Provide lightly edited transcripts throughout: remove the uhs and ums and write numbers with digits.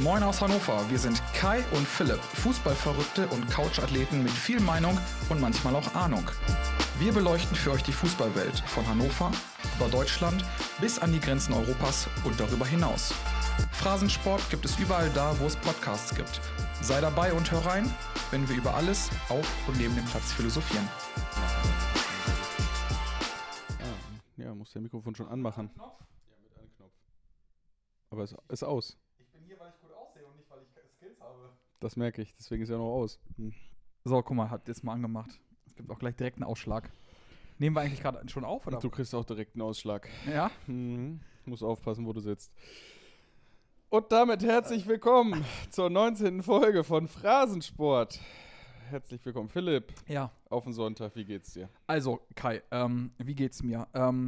Moin aus Hannover, wir sind Kai und Philipp, Fußballverrückte und Couchathleten mit viel Meinung und manchmal auch Ahnung. Wir beleuchten für euch die Fußballwelt von Hannover über Deutschland bis an die Grenzen Europas und darüber hinaus. Phrasensport gibt es überall da, wo es Podcasts gibt. Sei dabei und hör rein, wenn wir über alles auf und neben dem Platz philosophieren. Ja, muss der Mikrofon schon anmachen. Ja, mit einem Knopf. Aber es ist aus. Ich bin hier, weil ich gut aussehe und nicht, weil ich Skills habe. Das merke ich, deswegen ist er noch aus. So, guck mal, hat jetzt mal angemacht. Es gibt auch gleich direkt einen Ausschlag. Nehmen wir eigentlich gerade schon auf, oder? Du kriegst auch direkt einen Ausschlag. Ja? Muss aufpassen, wo du sitzt. Und damit herzlich willkommen zur 19. Folge von Phrasensport. Herzlich willkommen, Philipp. Ja. Auf den Sonntag, wie geht's dir? Also, Kai, wie geht's mir?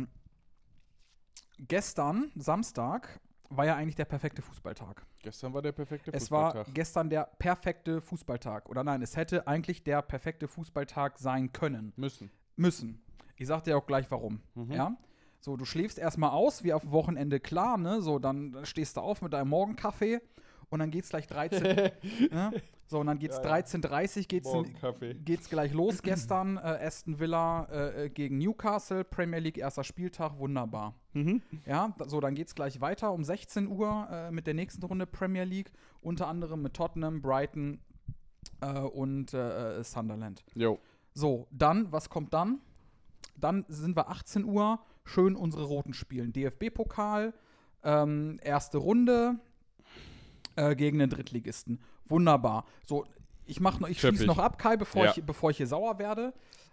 Gestern, Samstag, war ja eigentlich der perfekte Fußballtag. Gestern war der perfekte Es Fußballtag. war gestern der perfekte Fußballtag. Oder nein, es hätte eigentlich der perfekte Fußballtag sein können. Müssen. Ich sag dir auch gleich warum. Ja? So, du schläfst erstmal aus, wie auf dem Wochenende klar, ne? So, dann stehst du auf mit deinem Morgenkaffee und dann geht's gleich 13. Ne? So, und dann geht's 13:30 geht's gleich los gestern. Aston Villa gegen Newcastle, Premier League, erster Spieltag, wunderbar. Ja, so, dann geht's gleich weiter um 16 Uhr mit der nächsten Runde Premier League, unter anderem mit Tottenham, Brighton und Sunderland. Jo. So, dann, was kommt dann? Dann sind wir 18 Uhr, schön unsere Roten spielen. DFB-Pokal, erste Runde gegen den Drittligisten. Wunderbar. So, ich schließe noch ab, Kai, bevor ich hier sauer werde.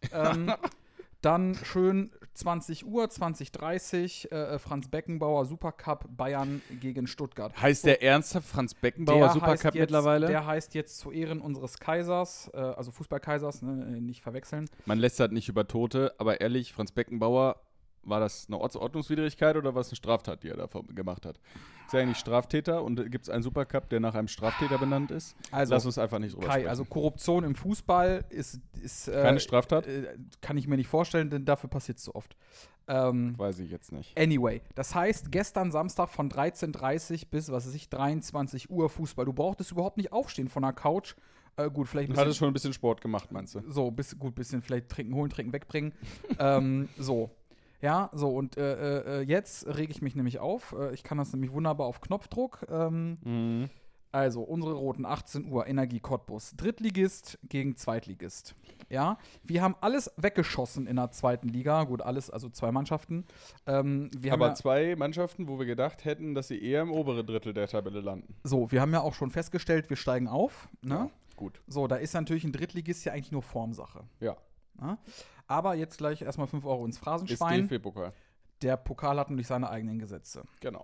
Dann schön 20 Uhr, 20:30, Franz Beckenbauer, Supercup, Bayern gegen Stuttgart. Heißt der ernsthaft Franz Beckenbauer Supercup mittlerweile? Der heißt jetzt zu Ehren unseres Kaisers, also Fußballkaisers, ne, nicht verwechseln. Man lästert nicht über Tote, aber ehrlich, Franz Beckenbauer, war das eine Ordnungswidrigkeit oder war es eine Straftat, die er da gemacht hat? Ist er eigentlich Straftäter und gibt es einen Supercup, der nach einem Straftäter benannt ist? Also, lass uns einfach nicht drüber sprechen. Also Korruption im Fußball ist keine Straftat? Kann ich mir nicht vorstellen, denn dafür passiert es so oft. Weiß ich jetzt nicht. Anyway, das heißt, gestern Samstag von 13:30 bis, 23 Uhr Fußball. Du brauchtest überhaupt nicht aufstehen von der Couch. Gut, vielleicht du hattest schon ein bisschen Sport gemacht, meinst du? So, bisschen vielleicht trinken, holen, trinken, wegbringen. So. Ja, so, und jetzt rege ich mich nämlich auf. Ich kann das nämlich wunderbar auf Knopfdruck. Also, unsere Roten, 18 Uhr, Energie Cottbus. Drittligist gegen Zweitligist. Ja, wir haben alles weggeschossen in der zweiten Liga. Gut, alles, also zwei Mannschaften. Aber zwei Mannschaften, wo wir gedacht hätten, dass sie eher im oberen Drittel der Tabelle landen. So, wir haben ja auch schon festgestellt, wir steigen auf. Ne? Ja, gut. So, da ist natürlich ein Drittligist ja eigentlich nur Formsache. Ja. Ja? Aber jetzt gleich erstmal 5 Euro ins Phrasenschwein. Ist DFB-Pokal. Der Pokal hat natürlich seine eigenen Gesetze. Genau.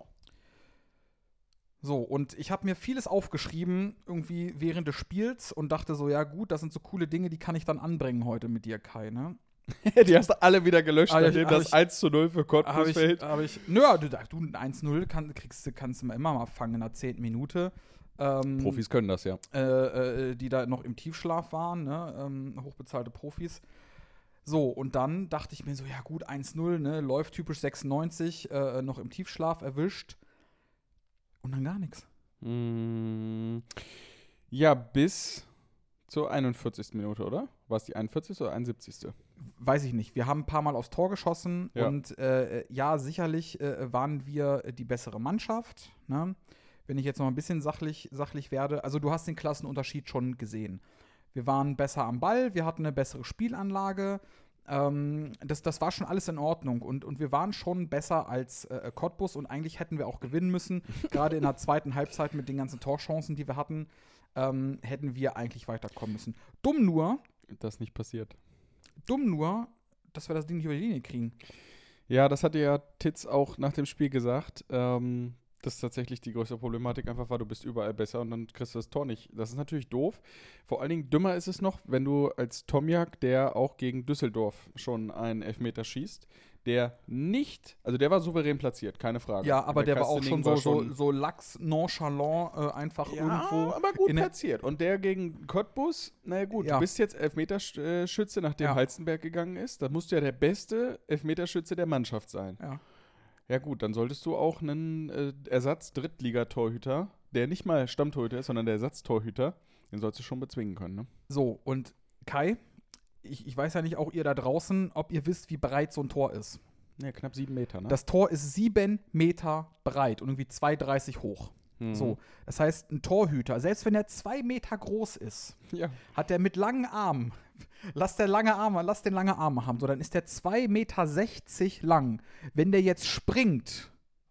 So, und ich habe mir vieles aufgeschrieben, irgendwie während des Spiels und dachte so, ja gut, das sind so coole Dinge, die kann ich dann anbringen heute mit dir, Kai, ne? Die hast du alle wieder gelöscht, nachdem das 1:0 für Cottbus fällt. Nö, du 1:0 kannst du immer mal fangen in der 10. Minute. Profis können das, ja. Die da noch im Tiefschlaf waren, ne? Hochbezahlte Profis. So, und dann dachte ich mir so, ja gut, 1:0, ne? Läuft typisch 96, noch im Tiefschlaf erwischt. Und dann gar nichts. Ja, bis zur 41. Minute, oder? War es die 41. oder 71.? Weiß ich nicht. Wir haben ein paar Mal aufs Tor geschossen und sicherlich waren wir die bessere Mannschaft, ne? Wenn ich jetzt noch ein bisschen sachlich werde. Also du hast den Klassenunterschied schon gesehen. Wir waren besser am Ball, wir hatten eine bessere Spielanlage. Das war schon alles in Ordnung. Und wir waren schon besser als Cottbus und eigentlich hätten wir auch gewinnen müssen. Gerade in der zweiten Halbzeit mit den ganzen Torchancen, die wir hatten, hätten wir eigentlich weiterkommen müssen. Dumm nur, das nicht passiert. Dass wir das Ding nicht über die Linie kriegen. Ja, das hatte ja Titz auch nach dem Spiel gesagt. Dass tatsächlich die größte Problematik einfach war, du bist überall besser und dann kriegst du das Tor nicht. Das ist natürlich doof. Vor allen Dingen dümmer ist es noch, wenn du als Tomjak, der auch gegen Düsseldorf schon einen Elfmeter schießt, der war souverän platziert, keine Frage. Ja, aber der war auch schon so lax, nonchalant, einfach irgendwo. Aber gut platziert. Und der gegen Cottbus, naja gut, du bist jetzt Elfmeterschütze, nachdem Halstenberg gegangen ist. Da musst du ja der beste Elfmeterschütze der Mannschaft sein. Ja. Ja gut, dann solltest du auch einen Ersatz-Drittligatorhüter der nicht mal Stammtorhüter ist, sondern der Ersatztorhüter, den sollst du schon bezwingen können, ne? So, und Kai, ich weiß ja nicht, auch ihr da draußen, ob ihr wisst, wie breit so ein Tor ist. Ja, knapp 7 Meter, ne? Das Tor ist 7 Meter breit und irgendwie 2,30 hoch. So, das heißt, ein Torhüter, selbst wenn er 2 Meter groß ist, hat der mit langen Armen, lass den lange Arme haben, so, dann ist der 2,60 Meter lang. Wenn der jetzt springt,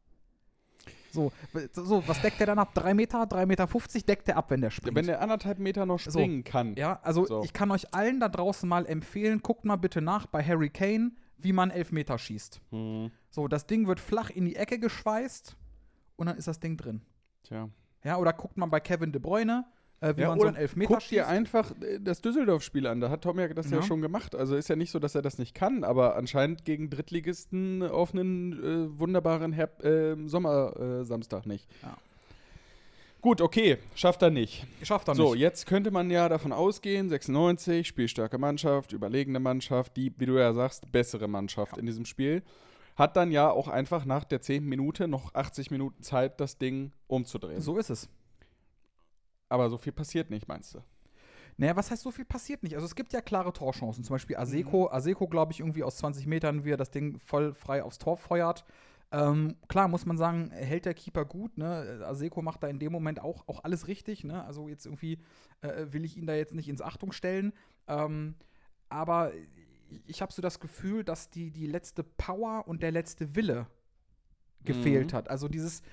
so, was deckt der dann ab? 3 Meter, 3,50 Meter deckt der ab, wenn der springt. Wenn der 1,5 Meter noch springen kann. Ja, also ich kann euch allen da draußen mal empfehlen, guckt mal bitte nach bei Harry Kane, wie man Elfmeter schießt. So, das Ding wird flach in die Ecke geschweißt und dann ist das Ding drin. Tja. Ja, oder guckt man bei Kevin De Bruyne, wie man so einen Elfmeter guckt schießt. dir einfach das Düsseldorf-Spiel an. Da hat Tom ja das ja schon gemacht. Also ist ja nicht so, dass er das nicht kann, aber anscheinend gegen Drittligisten auf einen wunderbaren Sommersamstag nicht. Ja. Gut, okay, schafft er nicht. So, jetzt könnte man ja davon ausgehen, 96, spielstarke Mannschaft, überlegene Mannschaft, die, wie du ja sagst, bessere Mannschaft in diesem Spiel. Hat dann ja auch einfach nach der 10. Minute noch 80 Minuten Zeit, das Ding umzudrehen. So ist es. Aber so viel passiert nicht, meinst du? Naja, was heißt, so viel passiert nicht? Also es gibt ja klare Torchancen. Zum Beispiel Aseko, glaube ich, irgendwie aus 20 Metern, wie er das Ding voll frei aufs Tor feuert. Klar, muss man sagen, hält der Keeper gut. Ne? Aseko macht da in dem Moment auch alles richtig. Ne? Also jetzt irgendwie will ich ihn da jetzt nicht ins Achtung stellen. Aber ich habe so das Gefühl, dass die letzte Power und der letzte Wille gefehlt hat. Also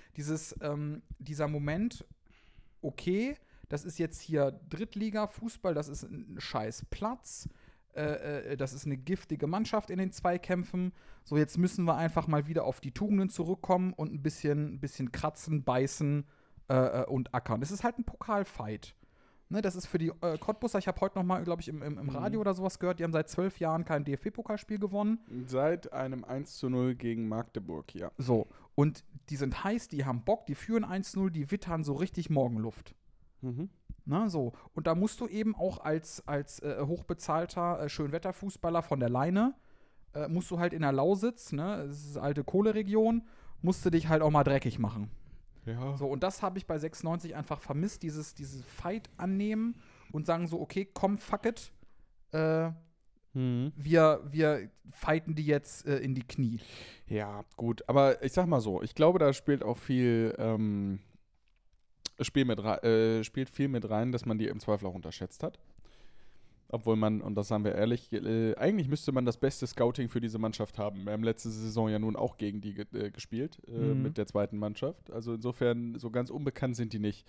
dieser Moment, okay, das ist jetzt hier Drittliga-Fußball, das ist ein scheiß Platz, das ist eine giftige Mannschaft in den Zweikämpfen. So, jetzt müssen wir einfach mal wieder auf die Tugenden zurückkommen und ein bisschen kratzen, beißen und ackern. Das ist halt ein Pokalfight. Ne, das ist für die Cottbusser, ich habe heute noch mal, glaube ich, im Radio oder sowas gehört, die haben seit 12 Jahren kein DFB-Pokalspiel gewonnen. Seit einem 1:0 gegen Magdeburg, ja. So, und die sind heiß, die haben Bock, die führen 1:0, die wittern so richtig Morgenluft. Na, so. Und da musst du eben auch als hochbezahlter Schönwetterfußballer von der Leine, musst du halt in der Lausitz, ne, das ist alte Kohleregion, musst du dich halt auch mal dreckig machen. Ja. So, und das habe ich bei 96 einfach vermisst, dieses Fight annehmen und sagen so, okay, komm, fuck it, wir fighten die jetzt in die Knie. Ja, gut, aber ich sag mal so, ich glaube, da spielt auch viel, spielt viel mit rein, dass man die im Zweifel auch unterschätzt hat. Obwohl man, und das sagen wir ehrlich, eigentlich müsste man das beste Scouting für diese Mannschaft haben. Wir haben letzte Saison ja nun auch gegen die gespielt, mit der zweiten Mannschaft. Also insofern, so ganz unbekannt sind die nicht.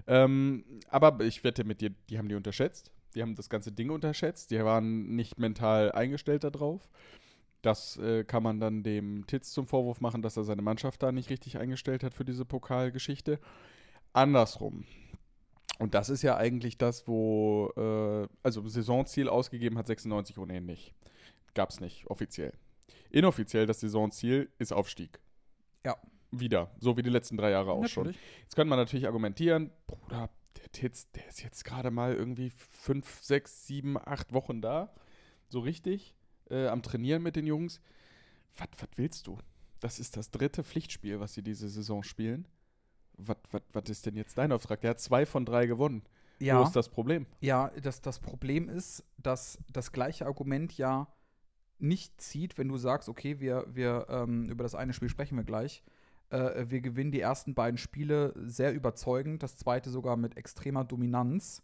Aber ich wette mit dir, die haben die unterschätzt. Die haben das ganze Ding unterschätzt. Die waren nicht mental eingestellt darauf. Das kann man dann dem Titz zum Vorwurf machen, dass er seine Mannschaft da nicht richtig eingestellt hat für diese Pokalgeschichte. Andersrum. Und das ist ja eigentlich das, wo, also Saisonziel ausgegeben hat 96 ohnehin nicht. Gab's nicht, offiziell. Inoffiziell, das Saisonziel ist Aufstieg. Ja. Wieder, so wie die letzten 3 Jahre auch Natürlich. schon. Jetzt kann man natürlich argumentieren, Bruder, der Titz, der ist jetzt gerade mal irgendwie 5, 6, 7, 8 Wochen da. So richtig, am Trainieren mit den Jungs. Was willst du? Das ist das 3. Pflichtspiel, was sie diese Saison spielen. Was ist denn jetzt dein Auftrag? Der hat 2 von 3 gewonnen. Ja. Wo ist das Problem? Ja, das Problem ist, dass das gleiche Argument ja nicht zieht, wenn du sagst, okay, wir über das eine Spiel sprechen wir gleich. Wir gewinnen die ersten beiden Spiele sehr überzeugend, das zweite sogar mit extremer Dominanz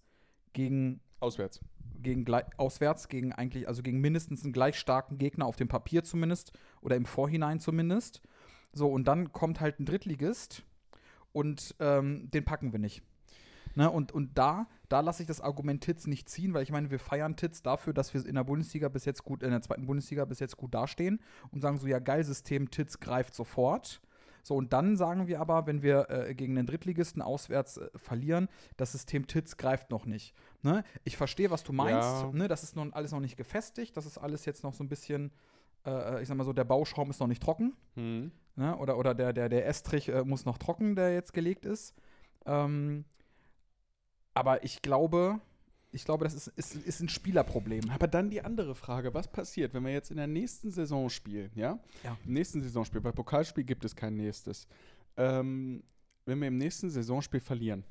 Auswärts gegen eigentlich, also gegen mindestens einen gleich starken Gegner auf dem Papier zumindest oder im Vorhinein zumindest. So, und dann kommt halt ein Drittligist und den packen wir nicht. Ne? Und da lasse ich das Argument Titz nicht ziehen, weil ich meine, wir feiern Titz dafür, dass wir in der zweiten Bundesliga bis jetzt gut dastehen und sagen so, ja geil, System Titz greift sofort. So, und dann sagen wir aber, wenn wir gegen den Drittligisten auswärts verlieren, das System Titz greift noch nicht. Ne? Ich verstehe, was du meinst. Ja. Ne? Das ist alles noch nicht gefestigt. Das ist alles jetzt noch so ein bisschen, ich sag mal so, der Bauschaum ist noch nicht trocken. Ne? Oder der Estrich muss noch trocken, der jetzt gelegt ist. Aber ich glaube, das ist ein Spielerproblem. Aber dann die andere Frage, was passiert, wenn wir jetzt in der nächsten Saison spielen, ja? Ja. Im nächsten Saisonspiel, weil Pokalspiel gibt es kein nächstes. Wenn wenn wir im nächsten Saisonspiel verlieren?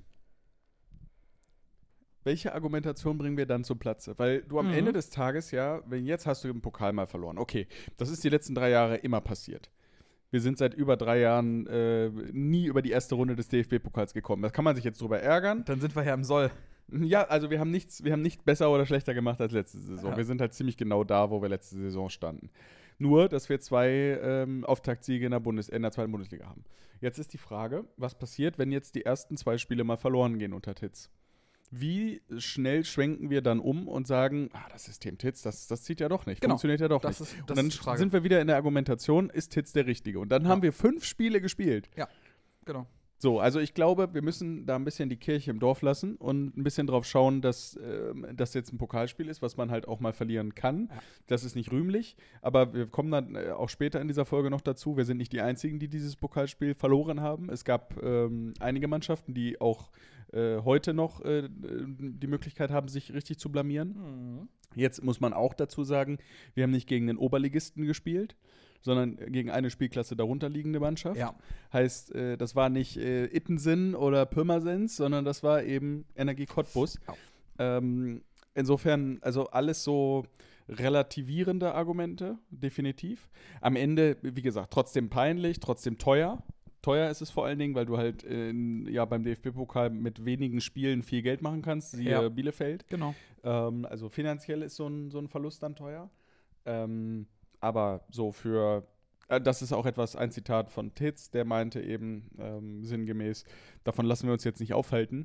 Welche Argumentation bringen wir dann zum Platze? Weil du am Ende des Tages jetzt hast du im Pokal mal verloren. Okay, das ist die letzten 3 Jahre immer passiert. Wir sind seit über 3 Jahren nie über die erste Runde des DFB-Pokals gekommen. Da kann man sich jetzt drüber ärgern. Dann sind wir ja im Soll. Ja, also wir haben nicht besser oder schlechter gemacht als letzte Saison. Ja. Wir sind halt ziemlich genau da, wo wir letzte Saison standen. Nur, dass wir 2 Auftaktsiege in der zweiten Bundesliga haben. Jetzt ist die Frage, was passiert, wenn jetzt die ersten 2 Spiele mal verloren gehen unter Titz? Wie schnell schwenken wir dann um und sagen, das System Titz, das zieht ja doch nicht, funktioniert ja doch nicht. Und dann sind wir wieder in der Argumentation, ist Titz der Richtige? Und dann haben wir 5 Spiele gespielt. Ja, genau. So, also ich glaube, wir müssen da ein bisschen die Kirche im Dorf lassen und ein bisschen drauf schauen, dass das jetzt ein Pokalspiel ist, was man halt auch mal verlieren kann. Ja. Das ist nicht rühmlich, aber wir kommen dann auch später in dieser Folge noch dazu. Wir sind nicht die Einzigen, die dieses Pokalspiel verloren haben. Es gab einige Mannschaften, die auch heute noch die Möglichkeit haben, sich richtig zu blamieren. Jetzt muss man auch dazu sagen, wir haben nicht gegen den Oberligisten gespielt, sondern gegen eine Spielklasse darunter liegende Mannschaft. Ja. Heißt, das war nicht Ittensen oder Pirmasens, sondern das war eben Energie Cottbus. Ja. Insofern, also alles so relativierende Argumente, definitiv. Am Ende, wie gesagt, trotzdem peinlich, trotzdem teuer. Teuer ist es vor allen Dingen, weil du halt beim DFB-Pokal mit wenigen Spielen viel Geld machen kannst, siehe Bielefeld. Genau. Also finanziell ist so ein Verlust dann teuer. Aber so das ist auch ein Zitat von Titz, der meinte eben sinngemäß, davon lassen wir uns jetzt nicht aufhalten.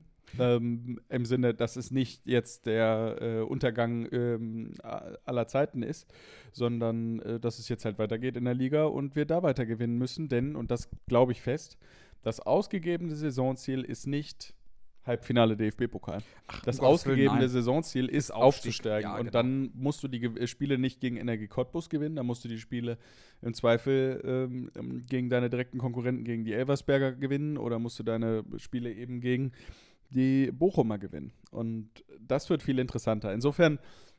Im Sinne, dass es nicht jetzt der Untergang aller Zeiten ist, sondern dass es jetzt halt weitergeht in der Liga und wir da weiter gewinnen müssen, denn, und das glaube ich fest, das ausgegebene Saisonziel ist nicht Halbfinale DFB-Pokal. Das ausgegebene Saisonziel ist aufzusteigen. Ja, und dann musst du die Spiele nicht gegen Energie Cottbus gewinnen, dann musst du die Spiele im Zweifel gegen deine direkten Konkurrenten, gegen die Elversberger gewinnen oder musst du deine Spiele eben gegen die Bochumer gewinnen. Und das wird viel interessanter. Insofern,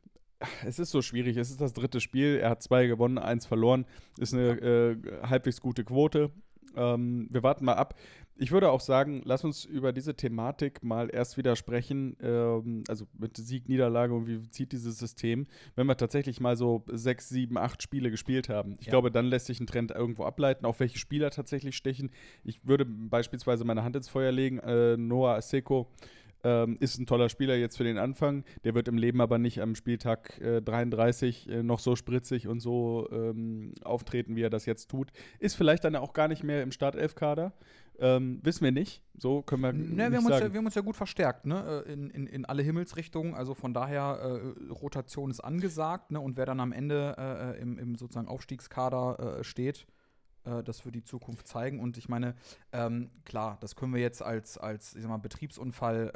es ist so schwierig. Es ist das 3. Spiel. Er hat 2 gewonnen, 1 verloren. Ist eine halbwegs gute Quote. Wir warten mal ab. Ich würde auch sagen, lass uns über diese Thematik mal erst wieder sprechen, also mit Sieg, Niederlage und wie zieht dieses System, wenn wir tatsächlich mal so 6, 7, 8 Spiele gespielt haben. Ich glaube, dann lässt sich ein Trend irgendwo ableiten, auf welche Spieler tatsächlich stechen. Ich würde beispielsweise meine Hand ins Feuer legen, Noah Aseko ist ein toller Spieler jetzt für den Anfang. Der wird im Leben aber nicht am Spieltag 33 noch so spritzig und so auftreten, wie er das jetzt tut. Ist vielleicht dann auch gar nicht mehr im Startelf-Kader. Wissen wir nicht. So können wir nicht sagen. Wir haben uns ja gut verstärkt, ne? In alle Himmelsrichtungen. Also von daher, Rotation ist angesagt. Ne? Und wer dann am Ende im sozusagen Aufstiegskader steht, das wird die Zukunft zeigen. Und ich meine, klar, das können wir jetzt als ich sag mal, Betriebsunfall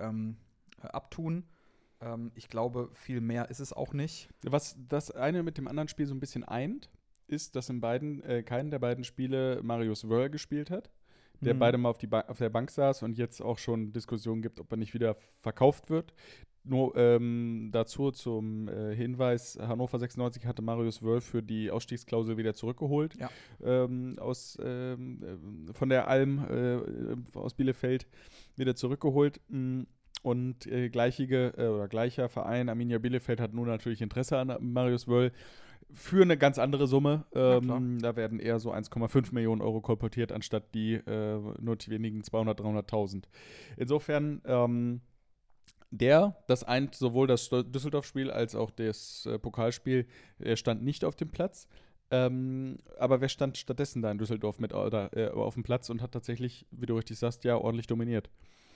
abtun. Ich glaube, viel mehr ist es auch nicht. Was das eine mit dem anderen Spiel so ein bisschen eint, ist, dass in keinen der beiden Spiele Marius Wörl gespielt hat, der beide mal auf der Bank saß und jetzt auch schon Diskussionen gibt, ob er nicht wieder verkauft wird. Nur dazu zum Hinweis, Hannover 96 hatte Marius Wörl für die Ausstiegsklausel wieder zurückgeholt, von der Alm aus Bielefeld wieder zurückgeholt. Und gleicher Verein, Arminia Bielefeld, hat nun natürlich Interesse an Marius Wörl für eine ganz andere Summe. Da werden eher so 1,5 Millionen Euro kolportiert, anstatt die nur die wenigen 200.000, 300.000. Insofern das eint sowohl das Düsseldorf-Spiel als auch das Pokalspiel, stand nicht auf dem Platz. Aber wer stand stattdessen da in Düsseldorf mit auf dem Platz und hat tatsächlich, wie du richtig sagst, ordentlich dominiert?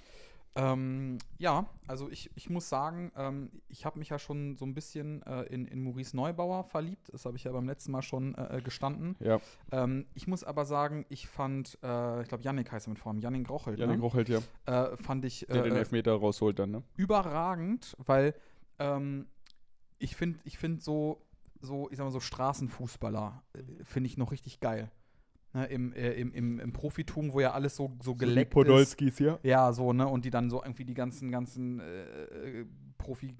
Also ich muss sagen, ich habe mich ja schon so ein bisschen in Maurice Neubauer verliebt. Das habe ich ja beim letzten Mal schon gestanden. Ja. Ich muss aber sagen, ich fand, ich glaube, Yannick heißt er mit Form, Yannick Rochelt. Rochelt, ja. Fand ich der den Elfmeter rausholt dann, ne? Überragend, weil ich finde so, ich sag mal so Straßenfußballer finde ich noch richtig geil. Ne, im Profitum, wo ja alles so geleckt Podolskis, ist. Ja, so, ne, und die dann so irgendwie die ganzen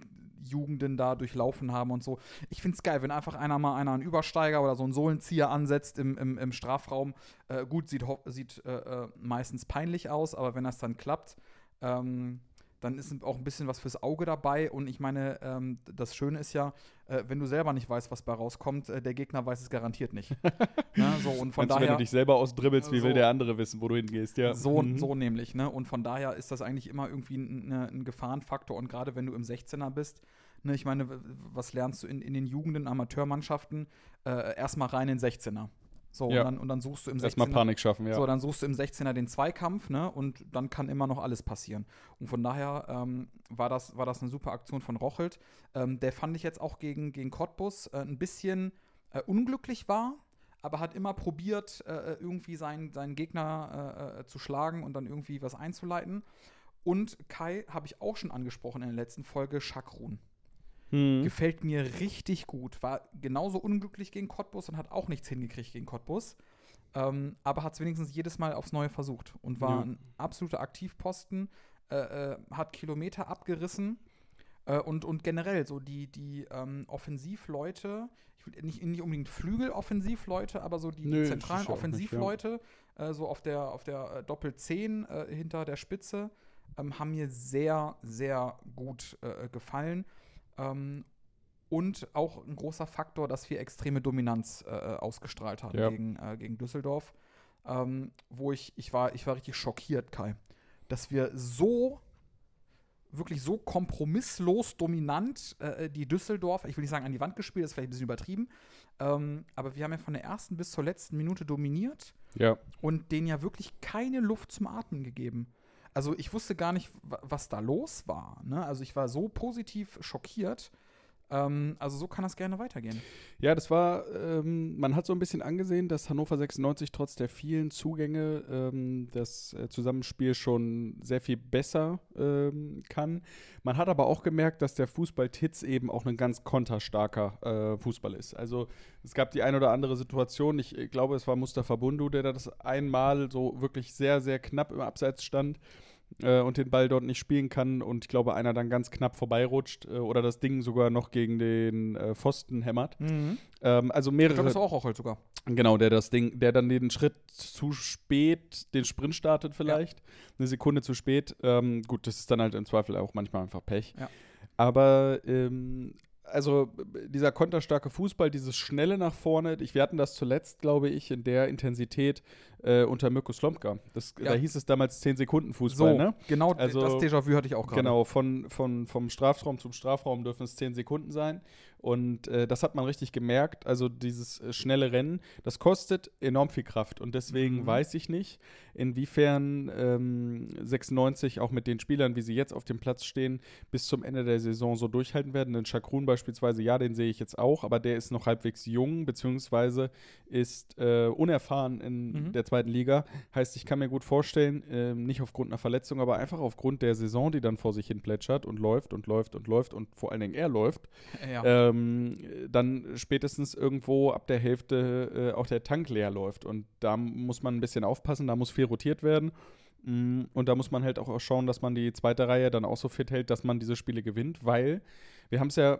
Jugenden da durchlaufen haben und so. Ich finde es geil, wenn einfach einer einen Übersteiger oder so einen Sohlenzieher ansetzt im Strafraum. Gut, sieht meistens peinlich aus, aber wenn das dann klappt, dann ist auch ein bisschen was fürs Auge dabei. Und ich meine, das Schöne ist ja, wenn du selber nicht weißt, was bei rauskommt, der Gegner weiß es garantiert nicht. Ja, so, und von daher, wenn du dich selber ausdribbelst, wie will der andere wissen, wo du hingehst? Ja. So nämlich. Ne? Und von daher ist das eigentlich immer irgendwie ein Gefahrenfaktor. Und gerade wenn du im 16er bist, ne, ich meine, was lernst du in den Jugenden, Amateurmannschaften? Erstmal rein in den 16er. So, ja. und dann suchst du im 16er. Erstmal Panik schaffen, ja. So, dann suchst du im 16er den Zweikampf, ne? Und dann kann immer noch alles passieren. Und von daher war das eine super Aktion von Rochelt. Der fand ich jetzt auch gegen Cottbus ein bisschen unglücklich war, aber hat immer probiert, irgendwie seinen Gegner zu schlagen und dann irgendwie was einzuleiten. Und Kai habe ich auch schon angesprochen in der letzten Folge, Schakrun. Gefällt mir richtig gut. War genauso unglücklich gegen Cottbus und hat auch nichts hingekriegt gegen Cottbus. Aber hat es wenigstens jedes Mal aufs Neue versucht. Und war ein absoluter Aktivposten, hat Kilometer abgerissen. Und generell so die Offensivleute, ich will nicht unbedingt Flügeloffensivleute, aber so die zentralen Offensivleute, so auf der Doppel-10 hinter der Spitze, haben mir sehr, sehr gut gefallen. Und auch ein großer Faktor, dass wir extreme Dominanz ausgestrahlt haben gegen Düsseldorf. Wo ich war richtig schockiert, Kai, dass wir wirklich so kompromisslos dominant die Düsseldorf, ich will nicht sagen an die Wand gespielt, das ist vielleicht ein bisschen übertrieben, aber wir haben ja von der ersten bis zur letzten Minute dominiert und denen ja wirklich keine Luft zum Atmen gegeben. Also ich wusste gar nicht, was da los war. Ne? Also ich war so positiv schockiert. Also so kann das gerne weitergehen. Ja, das war, man hat so ein bisschen angesehen, dass Hannover 96 trotz der vielen Zugänge das Zusammenspiel schon sehr viel besser kann. Man hat aber auch gemerkt, dass der Fußball Titz eben auch ein ganz konterstarker Fußball ist. Also es gab die ein oder andere Situation, ich glaube, es war Mustafa Bundu, der da das einmal so wirklich sehr, sehr knapp im Abseits stand und den Ball dort nicht spielen kann und ich glaube, einer dann ganz knapp vorbeirutscht oder das Ding sogar noch gegen den Pfosten hämmert. Also mehrere. Ich glaube, das war auch Rochelt sogar. Genau, der dann den Schritt zu spät, den Sprint startet vielleicht, eine Sekunde zu spät. Gut, das ist dann halt im Zweifel auch manchmal einfach Pech. Ja. Aber also dieser konterstarke Fußball, dieses Schnelle nach vorne, wir hatten das zuletzt, glaube ich, in der Intensität unter Mirko Slomka. Da hieß es damals 10-Sekunden-Fußball, so, ne? Genau, also, das Déjà-vu hatte ich auch gerade. Genau, vom Strafraum zum Strafraum dürfen es 10 Sekunden sein. Und das hat man richtig gemerkt. Also dieses schnelle Rennen, das kostet enorm viel Kraft. Und deswegen weiß ich nicht, inwiefern 96 auch mit den Spielern, wie sie jetzt auf dem Platz stehen, bis zum Ende der Saison so durchhalten werden. Den Schakrun beispielsweise, ja, den sehe ich jetzt auch, aber der ist noch halbwegs jung, beziehungsweise ist unerfahren in der zweiten Liga. Heißt, ich kann mir gut vorstellen, nicht aufgrund einer Verletzung, aber einfach aufgrund der Saison, die dann vor sich hin plätschert und läuft und läuft und läuft und vor allen Dingen er läuft, dann spätestens irgendwo ab der Hälfte auch der Tank leer läuft. Und da muss man ein bisschen aufpassen, da muss viel rotiert werden. Und da muss man halt auch schauen, dass man die zweite Reihe dann auch so fit hält, dass man diese Spiele gewinnt, weil wir haben es ja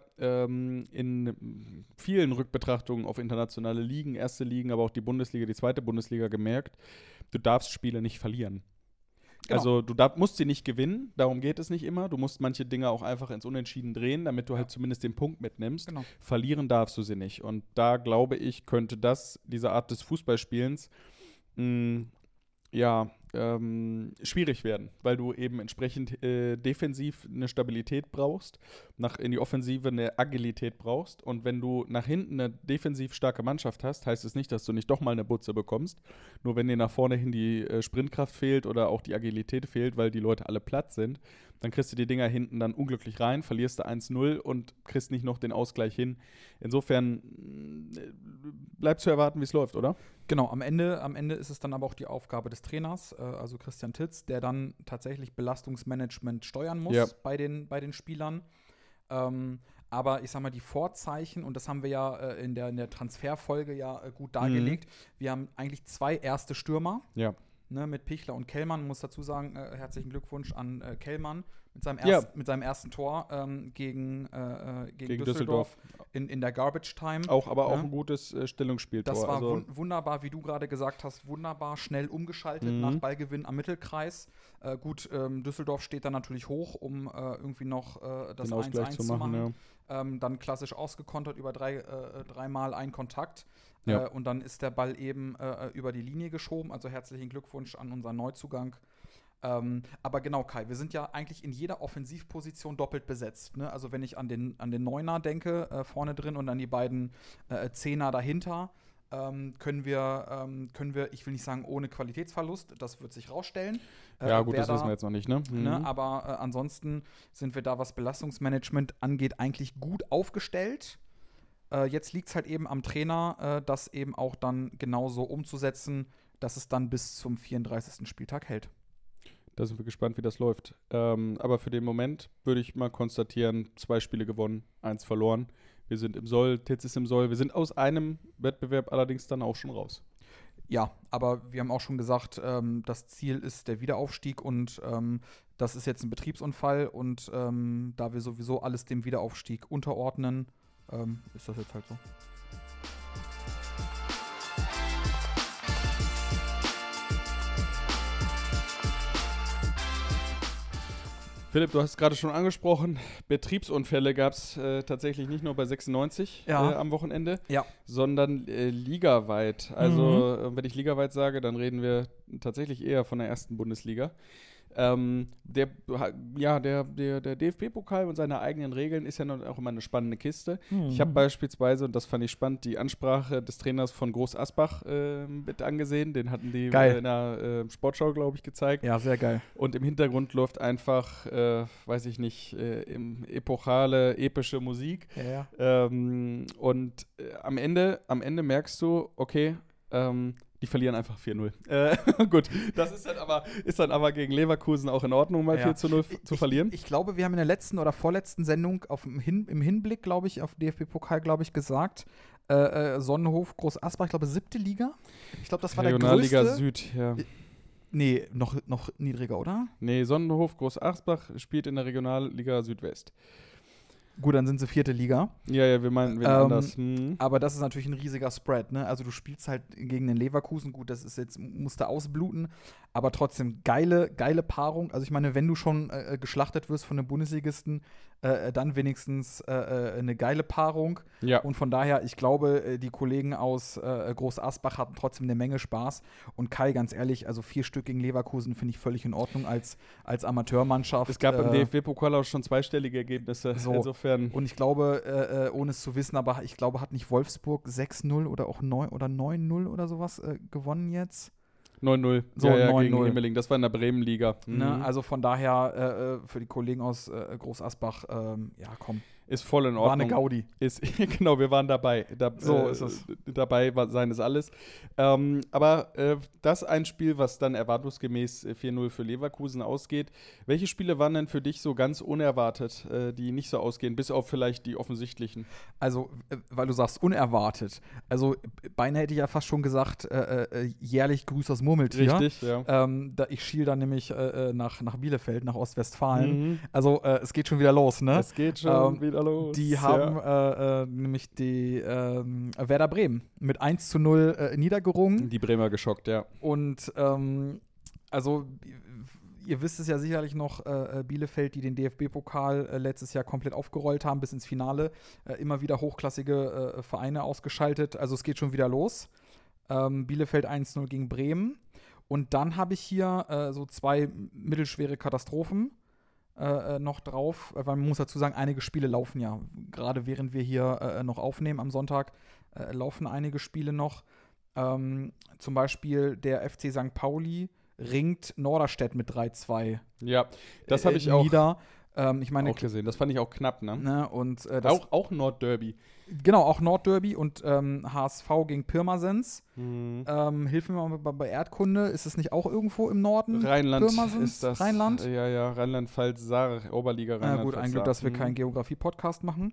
in vielen Rückbetrachtungen auf internationale Ligen, erste Ligen, aber auch die Bundesliga, die zweite Bundesliga gemerkt, du darfst Spiele nicht verlieren. Genau. Also du musst sie nicht gewinnen, darum geht es nicht immer. Du musst manche Dinge auch einfach ins Unentschieden drehen, damit du halt zumindest den Punkt mitnimmst. Genau. Verlieren darfst du sie nicht. Und da, glaube ich, könnte diese Art des Fußballspielens schwierig werden, weil du eben entsprechend defensiv eine Stabilität brauchst, in die Offensive eine Agilität brauchst und wenn du nach hinten eine defensiv starke Mannschaft hast, heißt es nicht, dass du nicht doch mal eine Butze bekommst, nur wenn dir nach vorne hin die Sprintkraft fehlt oder auch die Agilität fehlt, weil die Leute alle platt sind, dann kriegst du die Dinger hinten dann unglücklich rein, verlierst du 1-0 und kriegst nicht noch den Ausgleich hin. Insofern bleibt zu erwarten, wie es läuft, oder? Genau, am Ende ist es dann aber auch die Aufgabe des Trainers, also Christian Titz, der dann tatsächlich Belastungsmanagement steuern muss bei den Spielern. Aber ich sag mal, die Vorzeichen, und das haben wir ja in der Transferfolge gut dargelegt, wir haben eigentlich 2 erste Stürmer. Ja. ne, mit Pichler und Kellmann. Man muss dazu sagen, herzlichen Glückwunsch an Kellmann mit seinem ersten Tor gegen Düsseldorf in der Garbage Time. Aber auch ein gutes Stellungsspieltor. Das war wunderbar, wie du gerade gesagt hast, wunderbar schnell umgeschaltet nach Ballgewinn am Mittelkreis. Düsseldorf steht dann natürlich hoch, um irgendwie noch das 1-1 zu machen. Ja. Dann klassisch ausgekontert über dreimal ein Kontakt. Ja. Und dann ist der Ball eben über die Linie geschoben. Also herzlichen Glückwunsch an unseren Neuzugang. Aber genau, Kai, wir sind ja eigentlich in jeder Offensivposition doppelt besetzt. Ne? Also wenn ich an den Neuner denke, vorne drin und an die beiden Zehner dahinter, können wir, ich will nicht sagen ohne Qualitätsverlust, das wird sich rausstellen. Ja gut, das wissen wir jetzt noch nicht, ne? Aber ansonsten sind wir da, was Belastungsmanagement angeht, eigentlich gut aufgestellt. Jetzt liegt es halt eben am Trainer, das eben auch dann genauso umzusetzen, dass es dann bis zum 34. Spieltag hält. Da sind wir gespannt, wie das läuft. Aber für den Moment würde ich mal konstatieren, 2 Spiele gewonnen, 1 verloren. Wir sind im Soll, Titz ist im Soll. Wir sind aus einem Wettbewerb allerdings dann auch schon raus. Ja, aber wir haben auch schon gesagt, das Ziel ist der Wiederaufstieg und das ist jetzt ein Betriebsunfall und da wir sowieso alles dem Wiederaufstieg unterordnen, ist das jetzt halt so. Philipp, du hast es gerade schon angesprochen, Betriebsunfälle gab es tatsächlich nicht nur bei 96 am Wochenende, sondern ligaweit. Also wenn ich ligaweit sage, dann reden wir tatsächlich eher von der ersten Bundesliga. Der DFB-Pokal und seine eigenen Regeln ist ja noch auch immer eine spannende Kiste. Ich habe beispielsweise, und das fand ich spannend, die Ansprache des Trainers von Groß Asbach mit angesehen. Den hatten die in der Sportschau, glaube ich, gezeigt. Ja, sehr geil. Und im Hintergrund läuft einfach, weiß ich nicht, epochale, epische Musik. Ja. Und am Ende merkst du, okay, die verlieren einfach 4-0. Gut, das ist dann aber gegen Leverkusen auch in Ordnung, mal 4-0 zu verlieren. Ich glaube, wir haben in der letzten oder vorletzten Sendung im Hinblick, glaube ich, auf DFB-Pokal, glaube ich, gesagt, Sonnenhof, Groß Asbach, ich glaube, 7. Liga. Ich glaube, das war der größte. Regionalliga Süd, ja. Nee, noch niedriger, oder? Nee, Sonnenhof, Groß Asbach spielt in der Regionalliga Südwest. Gut, dann sind sie 4. Liga. Ja, wir meinen anders. Aber das ist natürlich ein riesiger Spread, ne? Also du spielst halt gegen den Leverkusen, gut, das ist jetzt, musste ausbluten, aber trotzdem geile Paarung. Also ich meine, wenn du schon geschlachtet wirst von einem Bundesligisten, dann wenigstens eine geile Paarung. Ja. Und von daher, ich glaube, die Kollegen aus Groß Asbach hatten trotzdem eine Menge Spaß. Und Kai, ganz ehrlich, also 4 Stück gegen Leverkusen finde ich völlig in Ordnung als Amateurmannschaft. Es gab im DFB-Pokal auch schon 2-stellige Ergebnisse. So. Insofern. Und ich glaube, ohne es zu wissen, aber ich glaube, hat nicht Wolfsburg 6-0 oder auch 9-0 oder sowas gewonnen jetzt? 9-0. So, ja, 9-0. Gegen Himmeling. Das war in der Bremen-Liga. Ne? Also von daher, für die Kollegen aus Groß Asbach, komm. Ist voll in Ordnung. War eine Gaudi. Genau, wir waren dabei. So ist es. Dabei sein ist alles. Aber das ein Spiel, was dann erwartungsgemäß 4-0 für Leverkusen ausgeht. Welche Spiele waren denn für dich so ganz unerwartet, die nicht so ausgehen, bis auf vielleicht die offensichtlichen? Also, weil du sagst unerwartet. Also, beinahe hätte ich ja fast schon gesagt, jährlich Grüß das Murmeltier. Richtig, ja. Ich schiel dann nämlich nach Bielefeld, nach Ostwestfalen. Also, es geht schon wieder los, ne? Es geht schon wieder los. Die haben nämlich die Werder Bremen mit 1-0 niedergerungen. Die Bremer geschockt, ja. Und also ihr wisst es ja sicherlich noch, Bielefeld, die den DFB-Pokal letztes Jahr komplett aufgerollt haben bis ins Finale, immer wieder hochklassige Vereine ausgeschaltet. Also es geht schon wieder los. Bielefeld 1-0 gegen Bremen. Und dann habe ich hier so 2 mittelschwere Katastrophen noch drauf, weil man muss dazu sagen, einige Spiele laufen ja. Gerade während wir hier noch aufnehmen am Sonntag, laufen einige Spiele noch. Zum Beispiel der FC St. Pauli ringt Norderstedt mit 3-2. Ja, das habe ich auch nieder. Ich meine, auch gesehen. Das fand ich auch knapp, ne? Und, auch Nordderby. Genau, auch Nordderby und HSV gegen Pirmasens. Hilf mir mal bei Erdkunde. Ist es nicht auch irgendwo im Norden? Rheinland Pirmasens? ist das. Rheinland? Ja, Rheinland-Pfalz-Saar, Oberliga Rheinland-Pfalz. Ja gut, ein Glück, dass wir keinen Geografie-Podcast machen.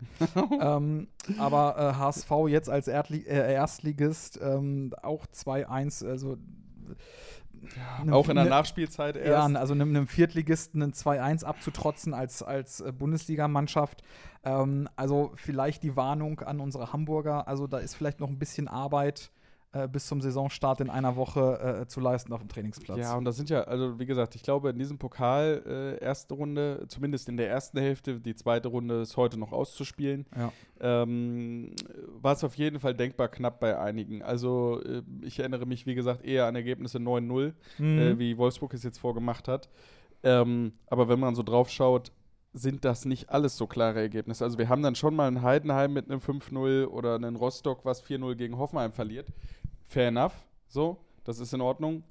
Aber HSV jetzt als Erstligist auch 2-1, also auch in der Nachspielzeit erst. Ja, also einem Viertligisten einen 2-1 abzutrotzen als Bundesligamannschaft. Also vielleicht die Warnung an unsere Hamburger. Also da ist vielleicht noch ein bisschen Arbeit bis zum Saisonstart in einer Woche zu leisten auf dem Trainingsplatz. Ja, und das sind ja, also wie gesagt, ich glaube, in diesem Pokal erste Runde, zumindest in der ersten Hälfte, die zweite Runde ist heute noch auszuspielen, war es auf jeden Fall denkbar knapp bei einigen. Also ich erinnere mich, wie gesagt, eher an Ergebnisse 9-0, wie Wolfsburg es jetzt vorgemacht hat. Aber wenn man so drauf schaut, sind das nicht alles so klare Ergebnisse. Also wir haben dann schon mal ein Heidenheim mit einem 5-0 oder einen Rostock, was 4-0 gegen Hoffenheim verliert. Fair enough, so, das ist in Ordnung.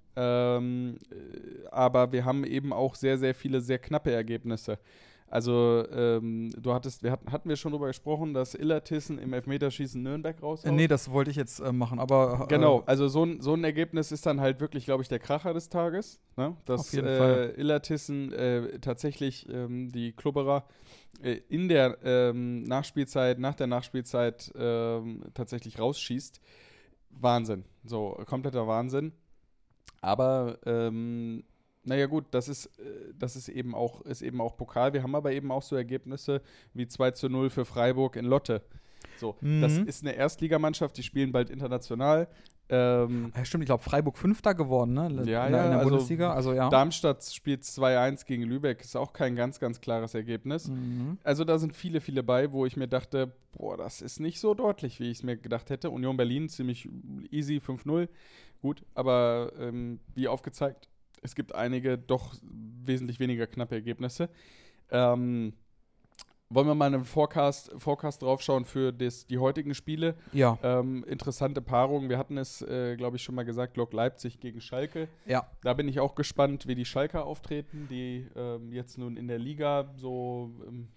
Aber wir haben eben auch sehr, sehr viele sehr knappe Ergebnisse. Also hatten wir schon darüber gesprochen, dass Illertissen im Elfmeterschießen Nürnberg raushaut? Nee, das wollte ich jetzt machen, aber genau, also so ein Ergebnis ist dann halt wirklich, glaube ich, der Kracher des Tages, ne? Dass auf jeden Fall. Illertissen tatsächlich die Klubberer in der Nachspielzeit, nach der Nachspielzeit tatsächlich rausschießt. Wahnsinn, so kompletter Wahnsinn. Aber naja gut, das ist eben auch Pokal. Wir haben aber eben auch so Ergebnisse wie 2-0 für Freiburg in Lotte. So, das ist eine Erstligamannschaft, die spielen bald international. Ja, stimmt, ich glaube Freiburg Fünfter geworden, ne? In der Bundesliga. Also, ja. Darmstadt spielt 2-1 gegen Lübeck, ist auch kein ganz, ganz klares Ergebnis. Also da sind viele, viele bei, wo ich mir dachte, boah, das ist nicht so deutlich, wie ich es mir gedacht hätte. Union Berlin ziemlich easy, 5-0. Gut, aber wie aufgezeigt, es gibt einige doch wesentlich weniger knappe Ergebnisse. Wollen wir mal einen Forecast draufschauen für die heutigen Spiele? Ja. Interessante Paarung. Wir hatten es, glaube ich, schon mal gesagt, Lok Leipzig gegen Schalke. Ja. Da bin ich auch gespannt, wie die Schalker auftreten, die jetzt nun in der Liga so,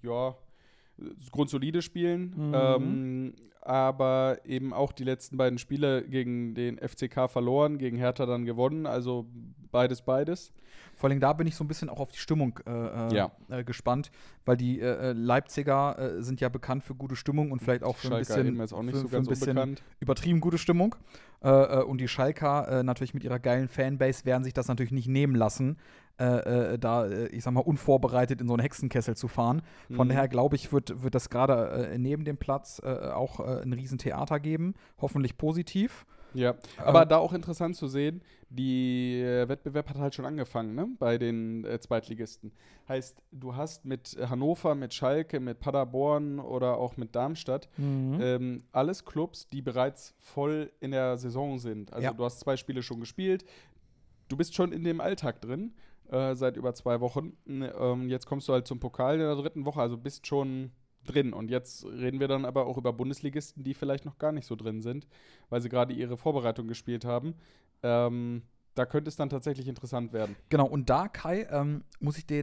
grundsolide spielen. Aber eben auch die letzten beiden Spiele gegen den FCK verloren, gegen Hertha dann gewonnen. Also beides. Vor allem da bin ich so ein bisschen auch auf die Stimmung gespannt, weil die Leipziger sind ja bekannt für gute Stimmung und vielleicht auch für Schalker ein bisschen, eben jetzt auch nicht so für ein ganz bisschen unbekannt. Übertrieben gute Stimmung. Und die Schalker natürlich mit ihrer geilen Fanbase werden sich das natürlich nicht nehmen lassen, ich sag mal, unvorbereitet in so einen Hexenkessel zu fahren. Von daher, glaube ich, wird das gerade neben dem Platz auch ein Riesentheater geben. Hoffentlich positiv. Ja, aber da auch interessant zu sehen, der Wettbewerb hat halt schon angefangen, ne, bei den Zweitligisten. Heißt, du hast mit Hannover, mit Schalke, mit Paderborn oder auch mit Darmstadt alles Clubs, die bereits voll in der Saison sind. Also du hast 2 Spiele schon gespielt, du bist schon in dem Alltag drin, seit über 2 Wochen. Jetzt kommst du halt zum Pokal in der 3. Woche, also bist schon drin. Und jetzt reden wir dann aber auch über Bundesligisten, die vielleicht noch gar nicht so drin sind, weil sie gerade ihre Vorbereitung gespielt haben. Da könnte es dann tatsächlich interessant werden. Genau, und da, Kai, muss ich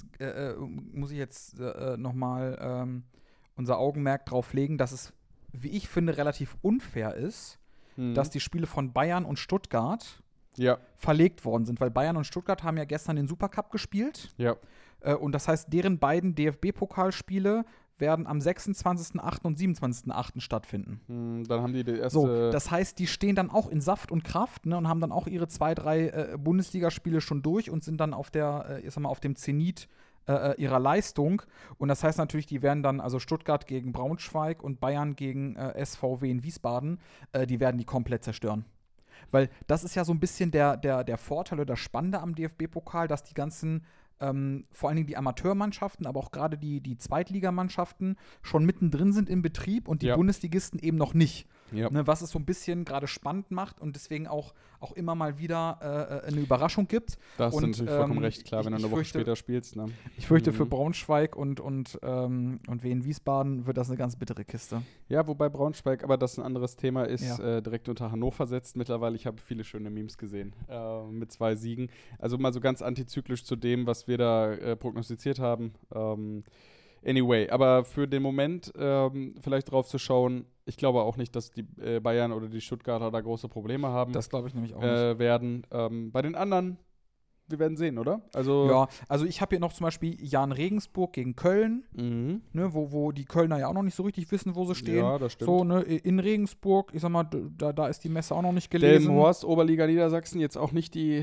jetzt nochmal unser Augenmerk drauf legen, dass es, wie ich finde, relativ unfair ist, dass die Spiele von Bayern und Stuttgart verlegt worden sind, weil Bayern und Stuttgart haben ja gestern den Supercup gespielt. Ja. Und das heißt, deren beiden DFB-Pokalspiele werden am 26.08. und 27.08. stattfinden. Dann haben die erste. So, das heißt, die stehen dann auch in Saft und Kraft, ne, und haben dann auch ihre 2, 3 Bundesligaspiele schon durch und sind dann auf dem Zenit ihrer Leistung. Und das heißt natürlich, die werden dann, also Stuttgart gegen Braunschweig und Bayern gegen SVW in Wiesbaden, die werden die komplett zerstören. Weil das ist ja so ein bisschen der Vorteil oder das Spannende am DFB-Pokal, dass die ganzen vor allen Dingen die Amateurmannschaften, aber auch gerade die Zweitligamannschaften schon mittendrin sind im Betrieb und die Bundesligisten eben noch nicht. Ja. Ne, was es so ein bisschen gerade spannend macht und deswegen auch immer mal wieder eine Überraschung gibt. Da hast du natürlich vollkommen recht, klar, wenn du eine Woche später spielst. Ne? Ich fürchte, für Braunschweig und Wien Wiesbaden wird das eine ganz bittere Kiste. Ja, wobei Braunschweig, aber das ein anderes Thema ist, direkt unter Hannover setzt mittlerweile. Ich habe viele schöne Memes gesehen mit 2 Siegen. Also mal so ganz antizyklisch zu dem, was wir da prognostiziert haben. Anyway, aber für den Moment vielleicht drauf zu schauen, ich glaube auch nicht, dass die Bayern oder die Stuttgarter da große Probleme haben. Das glaube ich nämlich auch nicht. Werden. Bei den anderen wir werden sehen, oder? Also Ja, also ich habe hier noch zum Beispiel Jan Regensburg gegen Köln, ne, wo die Kölner ja auch noch nicht so richtig wissen, wo sie stehen. Ja, das stimmt. So, ne, in Regensburg, ich sag mal, da ist die Messe auch noch nicht gelesen. Delmenhorst, Oberliga Niedersachsen, jetzt auch nicht die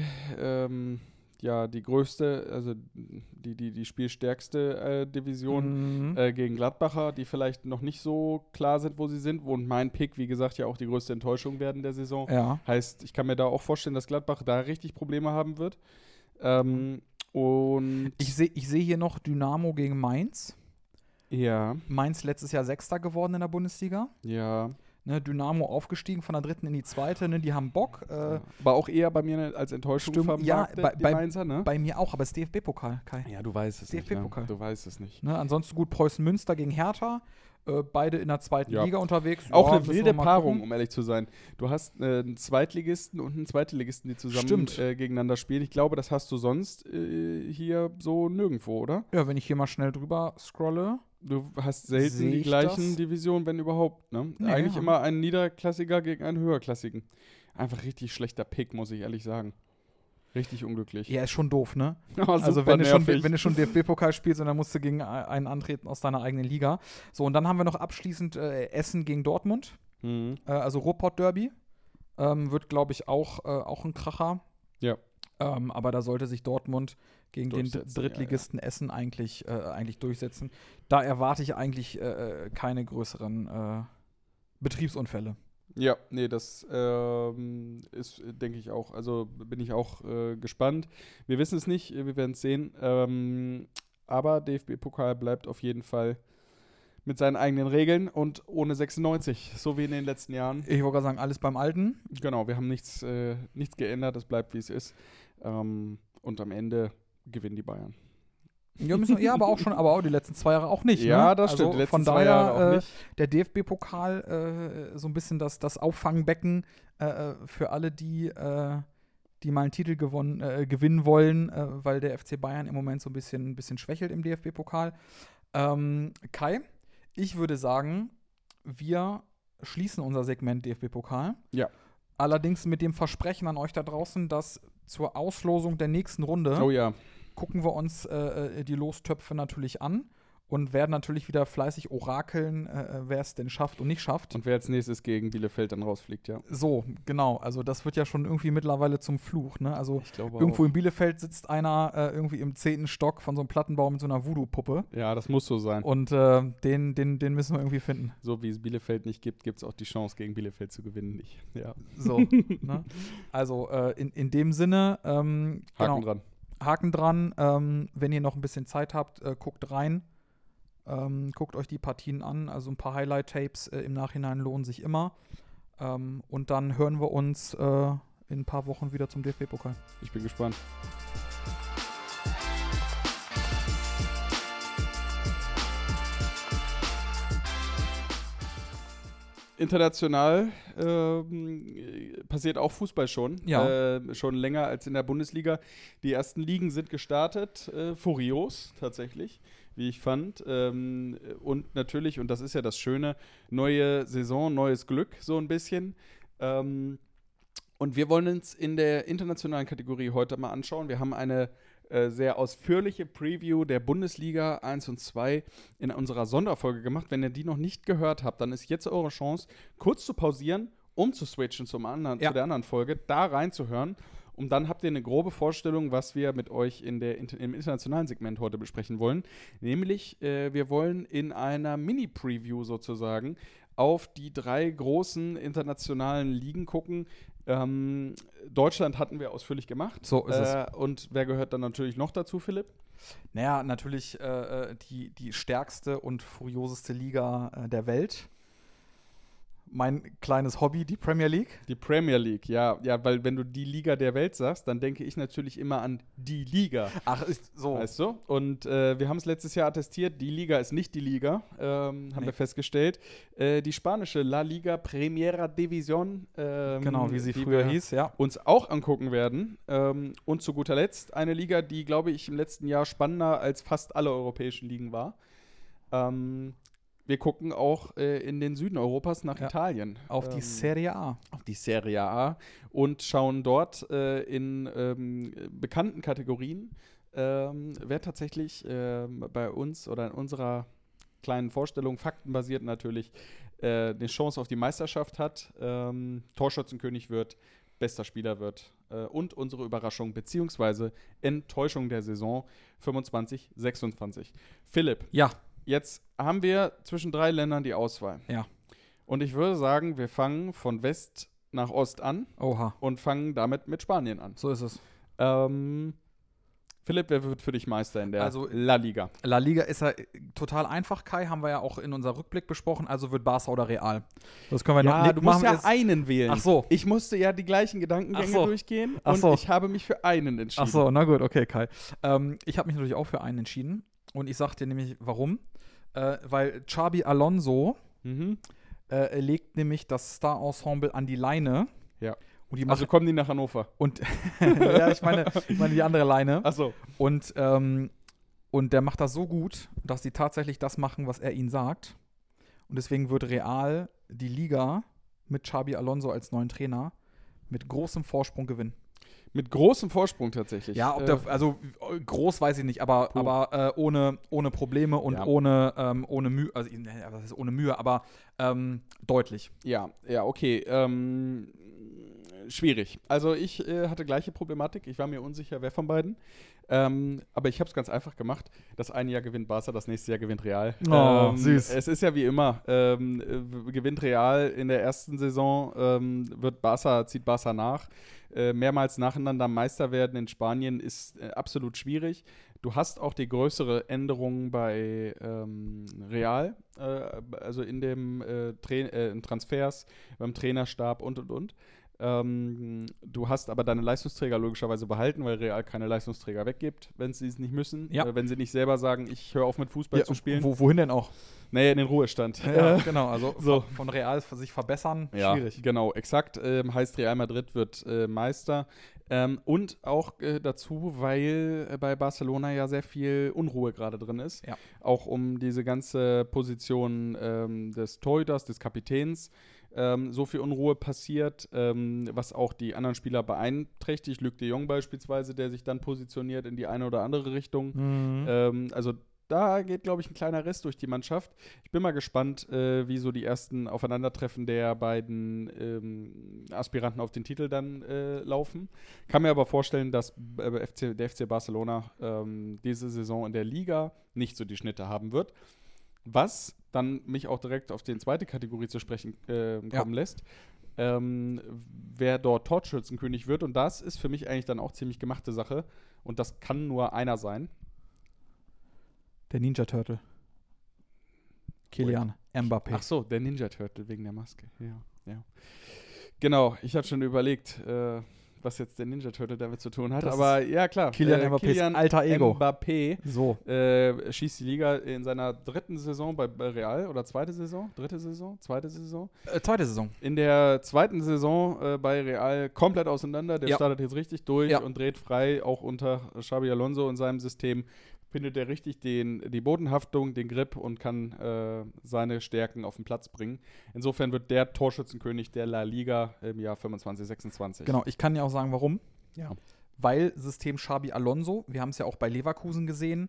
größte, also die spielstärkste Division gegen Gladbacher, die vielleicht noch nicht so klar sind, wo sie sind. Und mein Pick, wie gesagt, ja auch die größte Enttäuschung werden der Saison. Ja. Heißt, ich kann mir da auch vorstellen, dass Gladbach da richtig Probleme haben wird. Und Ich seh hier noch Dynamo gegen Mainz. ja, Mainz letztes Jahr Sechster geworden in der Bundesliga. ja. Ne, Dynamo aufgestiegen von der 3. in die 2. Ne, die haben Bock. Aber auch eher bei mir als Enttäuschung vermarktet, die Mainzer, ne? Bei mir auch, aber es ist DFB-Pokal, Kai. Ja, du weißt es nicht. DFB-Pokal. Ne? Du weißt es nicht. Ne, ansonsten gut Preußen-Münster gegen Hertha. Beide in der 2. Ja. Liga unterwegs. Auch Ja, eine müssen wilde wir mal Paarung, gucken. um ehrlich zu sein. Du hast einen Zweitligisten und einen Zweitligisten, die zusammen gegeneinander spielen. Ich glaube, das hast du sonst hier so nirgendwo, oder? Ja, wenn ich hier mal schnell drüber scrolle. Du hast selten Seh die ich gleichen das? Divisionen, wenn überhaupt. Ne? Nee, Eigentlich ja. immer ein Niederklassiker gegen einen Höherklassigen. Einfach richtig schlechter Pick, muss ich ehrlich sagen. Richtig unglücklich. Ja, ist schon doof, ne? Oh, Also super nervig. wenn du schon DFB-Pokal spielst und dann musst du gegen einen antreten aus deiner eigenen Liga. So, und dann haben wir noch abschließend Essen gegen Dortmund. Also Ruhrpott-Derby. Wird, glaube ich, auch ein Kracher. Ja. Aber da sollte sich Dortmund gegen den Durchsetzen, Drittligisten Essen eigentlich durchsetzen. Da erwarte ich eigentlich keine größeren Betriebsunfälle. Ja, nee, das ist, denke ich auch. Also bin ich auch gespannt. Wir wissen es nicht, wir werden es sehen. Aber DFB-Pokal bleibt auf jeden Fall mit seinen eigenen Regeln und ohne 96, so wie in den letzten Jahren. Ich wollte gerade sagen, alles beim Alten. Genau, wir haben nichts geändert, es bleibt wie es ist. Und am Ende gewinnen die Bayern. Ja, aber auch die letzten 2 Jahre auch nicht. Ja, ne? das stimmt. Also Die letzten von 2 daher Jahre auch nicht. Der DFB-Pokal so ein bisschen das Auffangbecken für alle, die mal einen Titel gewinnen wollen, weil der FC Bayern im Moment so ein bisschen schwächelt im DFB-Pokal. Kai, ich würde sagen, wir schließen unser Segment DFB-Pokal. Ja. Allerdings mit dem Versprechen an euch da draußen, dass zur Auslosung der nächsten Runde Oh ja. gucken wir uns die Lostöpfe natürlich an und werden natürlich wieder fleißig orakeln, wer es denn schafft und nicht schafft. Und wer als nächstes gegen Bielefeld dann rausfliegt, ja. So, genau. Also das wird ja schon irgendwie mittlerweile zum Fluch. Ne? Also Ich glaube irgendwo auch. in Bielefeld sitzt einer irgendwie im 10. Stock von so einem Plattenbau mit so einer Voodoo-Puppe. Ja, das muss so sein. Und den müssen wir irgendwie finden. So wie es Bielefeld nicht gibt, gibt es auch die Chance, gegen Bielefeld zu gewinnen nicht. Ja. So, ne? Also in dem Sinne, Haken dran. Haken dran. Wenn ihr noch ein bisschen Zeit habt, guckt rein. Guckt euch die Partien an. Also ein paar Highlight-Tapes im Nachhinein lohnen sich immer. Und dann hören wir uns in ein paar Wochen wieder zum DFB-Pokal. Ich bin gespannt. International passiert auch Fußball schon. Ja. Schon länger als in der Bundesliga. Die ersten Ligen sind gestartet. Furios tatsächlich, wie ich fand. Und natürlich, und das ist ja das Schöne, neue Saison, neues Glück so ein bisschen. Und wir wollen uns in der internationalen Kategorie heute mal anschauen. Wir haben eine sehr ausführliche Preview der Bundesliga 1 und 2 in unserer Sonderfolge gemacht. Wenn ihr die noch nicht gehört habt, dann ist jetzt eure Chance, kurz zu pausieren, um zu switchen zu der anderen Folge, da reinzuhören. Und dann habt ihr eine grobe Vorstellung, was wir mit euch im internationalen Segment heute besprechen wollen. Nämlich, wir wollen in einer Mini-Preview sozusagen auf die 3 großen internationalen Ligen gucken. Deutschland hatten wir ausführlich gemacht. So ist es. Und wer gehört dann natürlich noch dazu, Philipp? Naja, natürlich die stärkste und furioseste Liga der Welt. Mein kleines Hobby, die Premier League. Die Premier League, ja, weil wenn du die Liga der Welt sagst, dann denke ich natürlich immer an die Liga. Ach, ist so. Weißt du? Und wir haben es letztes Jahr attestiert, die Liga ist nicht die Liga, haben wir festgestellt. Die spanische La Liga Primera División, Genau, wie sie die früher wir hieß, ja. uns auch angucken werden. Und zu guter Letzt eine Liga, die, glaube ich, im letzten Jahr spannender als fast alle europäischen Ligen war. wir gucken auch in den Süden Europas nach Italien. Auf die Serie A. Auf die Serie A und schauen dort in bekannten Kategorien, wer tatsächlich bei uns oder in unserer kleinen Vorstellung, faktenbasiert natürlich, eine Chance auf die Meisterschaft hat, Torschützenkönig wird, bester Spieler wird und unsere Überraschung bzw. Enttäuschung der Saison 25/26. Philipp. Ja. Jetzt haben wir zwischen 3 Ländern die Auswahl. Ja. Und ich würde sagen, wir fangen von West nach Ost an. Oha. Und fangen damit mit Spanien an. So ist es. Philipp, wer wird für dich Meister in der La Liga? La Liga ist ja total einfach, Kai, haben wir ja auch in unserem Rückblick besprochen, also wird Barca oder Real. Das können wir noch du musst ja einen wählen. Ach so. Ich musste ja die gleichen Gedankengänge durchgehen und ich habe mich für einen entschieden. Ach so, na gut, okay, Kai. Ich habe mich natürlich auch für einen entschieden und ich sag dir nämlich, warum. Weil Xabi Alonso legt nämlich das Star-Ensemble an die Leine. Ja. Und also kommen die nach Hannover. Und ja, ich meine die andere Leine. Ach so. Und der macht das so gut, dass die tatsächlich das machen, was er ihnen sagt. Und deswegen wird Real die Liga mit Xabi Alonso als neuen Trainer mit großem Vorsprung gewinnen. Mit großem Vorsprung tatsächlich. Ja, also groß weiß ich nicht, aber ohne Probleme und ohne Mühe, also was ist ohne Mühe, aber deutlich. Ja, okay. Schwierig. Also ich hatte gleiche Problematik. Ich war mir unsicher, wer von beiden. Aber ich habe es ganz einfach gemacht. Das eine Jahr gewinnt Barca, das nächste Jahr gewinnt Real. Oh, süß. Es ist ja wie immer. Gewinnt Real in der ersten Saison, zieht Barca nach. Mehrmals nacheinander Meister werden in Spanien ist absolut schwierig. Du hast auch die größere Änderung bei Real, also in dem in Transfers, beim Trainerstab und. Du hast aber deine Leistungsträger logischerweise behalten, weil Real keine Leistungsträger weggibt, wenn sie es nicht müssen. Wenn sie nicht selber sagen, ich höre auf mit Fußball zu spielen. Wohin denn auch? Naja, in den Ruhestand. Ja, genau. Also von Real für sich verbessern, schwierig. Genau, exakt. Heißt Real Madrid wird Meister. Und auch dazu, weil bei Barcelona ja sehr viel Unruhe gerade drin ist. Ja. Auch um diese ganze Position des Torhüters, des Kapitäns. So viel Unruhe passiert, was auch die anderen Spieler beeinträchtigt. Luc de Jong beispielsweise, der sich dann positioniert in die eine oder andere Richtung. Also da geht, glaube ich, ein kleiner Riss durch die Mannschaft. Ich bin mal gespannt, wie so die ersten Aufeinandertreffen der beiden Aspiranten auf den Titel dann laufen. Kann mir aber vorstellen, dass der FC Barcelona diese Saison in der Liga nicht so die Schnitte haben wird. Was dann mich auch direkt auf die zweite Kategorie zu sprechen kommen lässt, wer dort Torschützenkönig wird. Und das ist für mich eigentlich dann auch ziemlich gemachte Sache. Und das kann nur einer sein. Der Ninja Turtle. Kylian Mbappé. Ach so, der Ninja Turtle wegen der Maske. Ja. Genau, ich hatte schon überlegt, was jetzt der Ninja Turtle damit zu tun hat. Aber ja, klar. Kylian Mbappés alter Ego. Mbappé schießt die Liga in seiner dritten Saison bei Real oder zweite Saison? Dritte Saison? Zweite Saison? Zweite Saison. In der zweiten Saison bei Real komplett auseinander. Der startet jetzt richtig durch und dreht frei, auch unter Xabi Alonso in seinem System. Findet er richtig die Bodenhaftung, den Grip und kann seine Stärken auf den Platz bringen. Insofern wird der Torschützenkönig der La Liga im Jahr 25/26. Genau, ich kann ja auch sagen, warum. Ja. Weil System Xabi Alonso, wir haben es ja auch bei Leverkusen gesehen,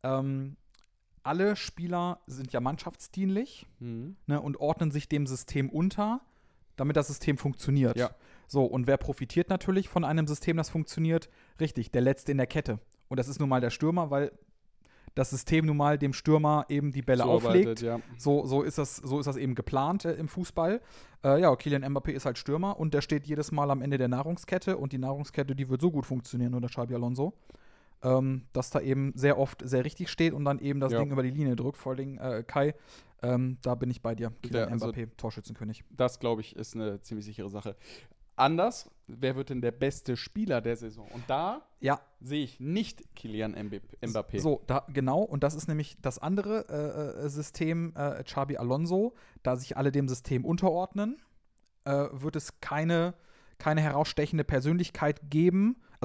alle Spieler sind ja mannschaftsdienlich und ordnen sich dem System unter, damit das System funktioniert. Ja. So, und wer profitiert natürlich von einem System, das funktioniert? Richtig, der Letzte in der Kette. Und das ist nun mal der Stürmer, weil das System nun mal dem Stürmer eben die Bälle auflegt. Ja. So ist das eben geplant im Fußball. Kylian Mbappé ist halt Stürmer und der steht jedes Mal am Ende der Nahrungskette und die Nahrungskette, die wird so gut funktionieren unter Xabi Alonso, dass da eben sehr oft sehr richtig steht und dann eben das Ding über die Linie drückt. Vor allem Kai, da bin ich bei dir. Kylian Mbappé, Torschützenkönig. Das, glaube ich, ist eine ziemlich sichere Sache. Anders, wer wird denn der beste Spieler der Saison? Und da sehe ich nicht Kylian Mbappé. So, genau. Und das ist nämlich das andere System, Xabi Alonso. Da sich alle dem System unterordnen, wird es keine herausstechende Persönlichkeit geben.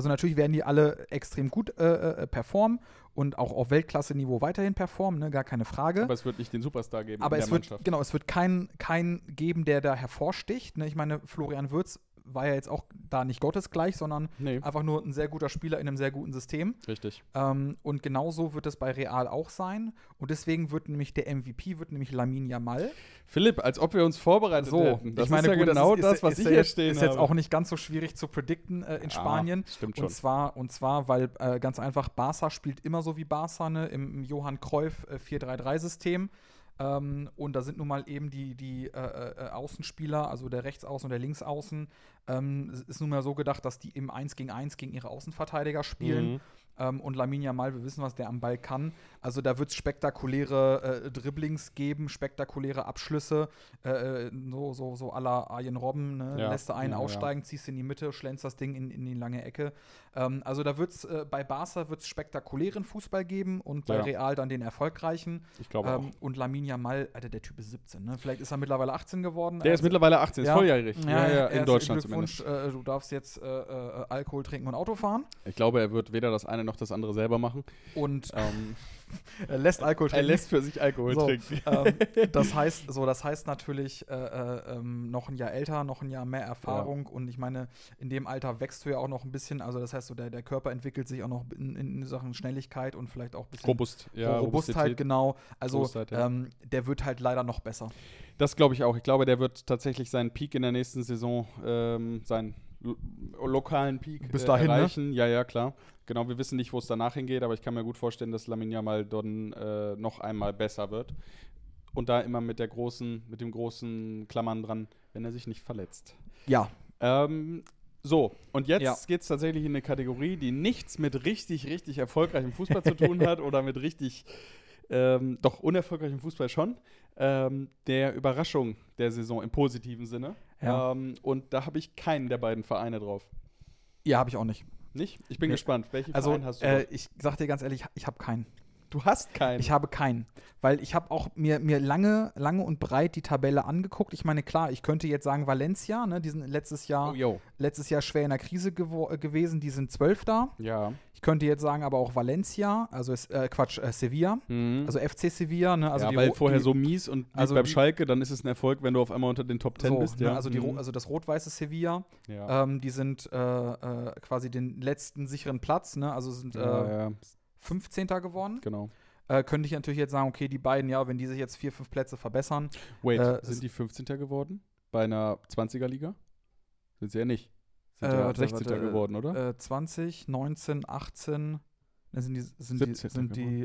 Also natürlich werden die alle extrem gut performen und auch auf Weltklasse-Niveau weiterhin performen, ne? Gar keine Frage. Aber es wird nicht den Superstar geben Aber in der Mannschaft. Genau, es wird keinen geben, der da hervorsticht. Ne? Ich meine, Florian Wirtz war ja jetzt auch da nicht gottesgleich, sondern einfach nur ein sehr guter Spieler in einem sehr guten System. Richtig. Und genauso wird es bei Real auch sein. Und deswegen wird nämlich der MVP Lamine Yamal. Philipp, als ob wir uns vorbereitet hätten. Das ich meine, ist ja genau das, was ich hier stehen habe. Ist jetzt auch nicht ganz so schwierig zu predikten in Spanien. Stimmt schon. Und zwar, weil ganz einfach, Barca spielt immer so wie Barca, ne, im Johann Cruyff 4-3-3-System. Und da sind nun mal eben die Außenspieler, also der Rechtsaußen und der Linksaußen, ist nun mal so gedacht, dass die im 1-gegen-1 gegen ihre Außenverteidiger spielen. Und Lamine Yamal, wir wissen, was der am Ball kann. Also da wird es spektakuläre Dribblings geben, spektakuläre Abschlüsse, so à la Arjen Robben, ne? Lässt du einen aussteigen, ziehst in die Mitte, schlänzt das Ding in die lange Ecke. Also da wird es bei Barca spektakulären Fußball geben und bei Real dann den erfolgreichen. Ich glaube auch. Und Lamine Yamal, Alter, der Typ ist 17, ne? Vielleicht ist er mittlerweile 18 geworden. Der ist mittlerweile 18, ist volljährig. Ja, in Deutschland zumindest. Du darfst jetzt Alkohol trinken und Auto fahren. Ich glaube, er wird weder das eine noch das andere selber machen. Und er lässt Alkohol trinken. Er lässt für sich Alkohol trinken. Das heißt natürlich noch ein Jahr älter, noch ein Jahr mehr Erfahrung. Und ich meine, in dem Alter wächst du ja auch noch ein bisschen. Also das heißt, so der Körper entwickelt sich auch noch in Sachen Schnelligkeit und vielleicht auch ein bisschen Robustheit, genau. Also der wird halt leider noch besser. Das glaube ich auch. Ich glaube, der wird tatsächlich seinen Peak in der nächsten Saison, seinen lokalen Peak bis dahin, erreichen. Ne? Ja, klar. Genau, wir wissen nicht, wo es danach hingeht, aber ich kann mir gut vorstellen, dass Lamine Yamal dann noch einmal besser wird. Und da immer mit dem großen Klammern dran, wenn er sich nicht verletzt. Ja. So, und jetzt geht es tatsächlich in eine Kategorie, die nichts mit richtig, richtig erfolgreichem Fußball zu tun hat oder mit richtig, doch unerfolgreichem Fußball schon. Der Überraschung der Saison im positiven Sinne. Ja. Und da habe ich keinen der beiden Vereine drauf. Ja, habe ich auch nicht. Nicht? Ich bin gespannt. Welchen Verein hast du? Ich sag dir ganz ehrlich, ich habe keinen. Du hast keinen? Ich habe keinen. Weil ich habe auch mir lange und breit die Tabelle angeguckt. Ich meine, klar, ich könnte jetzt sagen Valencia, ne, die sind letztes Jahr schwer in der Krise gewesen, die sind 12. Ja. Ich könnte jetzt sagen, aber auch Valencia, also Sevilla, also FC Sevilla. Ne, also weil vorher so mies und also beim Schalke, dann ist es ein Erfolg, wenn du auf einmal unter den Top 10 bist. Ja. Ne, also das rot-weiße Sevilla, die sind quasi den letzten sicheren Platz, ne, also sind 15. geworden. Genau. Könnte ich natürlich jetzt sagen, okay, die beiden, wenn die sich jetzt 4-5 Plätze verbessern. Wait, sind die 15. geworden? Bei einer 20er-Liga? Sind sie ja nicht. Sind ja 16. geworden, oder? 20, 19, 18, sind die 17.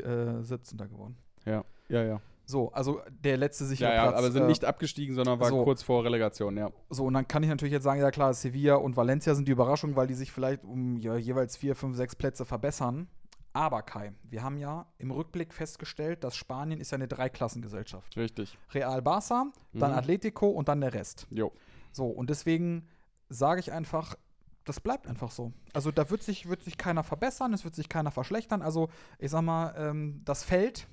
geworden. Ja. So, also der letzte sichere Platz. Ja, aber sind nicht abgestiegen, sondern war kurz vor Relegation, ja. So, und dann kann ich natürlich jetzt sagen, ja klar, Sevilla und Valencia sind die Überraschung, weil die sich vielleicht um jeweils 4, 5, 6 Plätze verbessern. Aber Kai, wir haben ja im Rückblick festgestellt, dass Spanien ist ja eine Dreiklassengesellschaft. Richtig. Real Barca, dann Atletico und dann der Rest. Jo. So, und deswegen sage ich einfach, das bleibt einfach so. Also da wird sich keiner verbessern, es wird sich keiner verschlechtern. Also ich sag mal, das Feld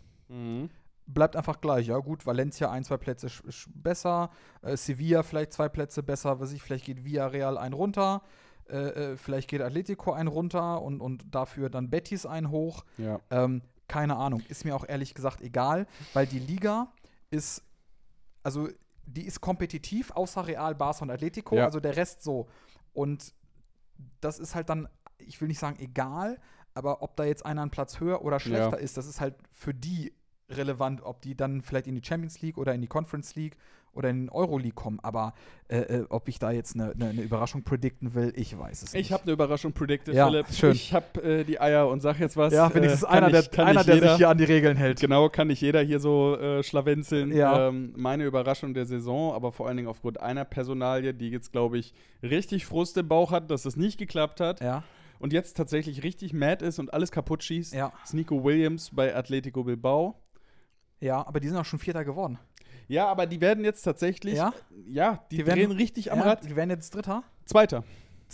bleibt einfach gleich. Ja gut, Valencia 1, 2 Plätze besser, Sevilla vielleicht 2 Plätze besser, vielleicht geht Villarreal ein runter. Vielleicht geht Atletico ein runter und dafür dann Betis ein hoch. Ja. Keine Ahnung. Ist mir auch ehrlich gesagt egal, weil die Liga ist, also die ist kompetitiv, außer Real, Barca und Atletico. Ja. Also der Rest so. Und das ist halt dann, ich will nicht sagen egal, aber ob da jetzt einer einen Platz höher oder schlechter ist, das ist halt für die relevant, ob die dann vielleicht in die Champions League oder in die Conference League oder in den Euroleague kommen, aber ob ich da jetzt eine Überraschung predikten will, ich weiß es nicht. Ich habe eine Überraschung prediktet, ja, Philipp. Schön. Ich habe die Eier und sag jetzt was. Ja, wenigstens einer, der sich hier an die Regeln hält. Genau, kann nicht jeder hier so schlawenzeln. Ja. Meine Überraschung der Saison, aber vor allen Dingen aufgrund einer Personalie, die jetzt, glaube ich, richtig Frust im Bauch hat, dass das nicht geklappt hat. Ja. Und jetzt tatsächlich richtig mad ist und alles kaputt schießt. Ja. Ist Nico Williams bei Atletico Bilbao. Ja, aber die sind auch schon Vierter geworden. Ja, aber die werden jetzt tatsächlich, die drehen richtig am Rad. Die werden jetzt Dritter? Zweiter.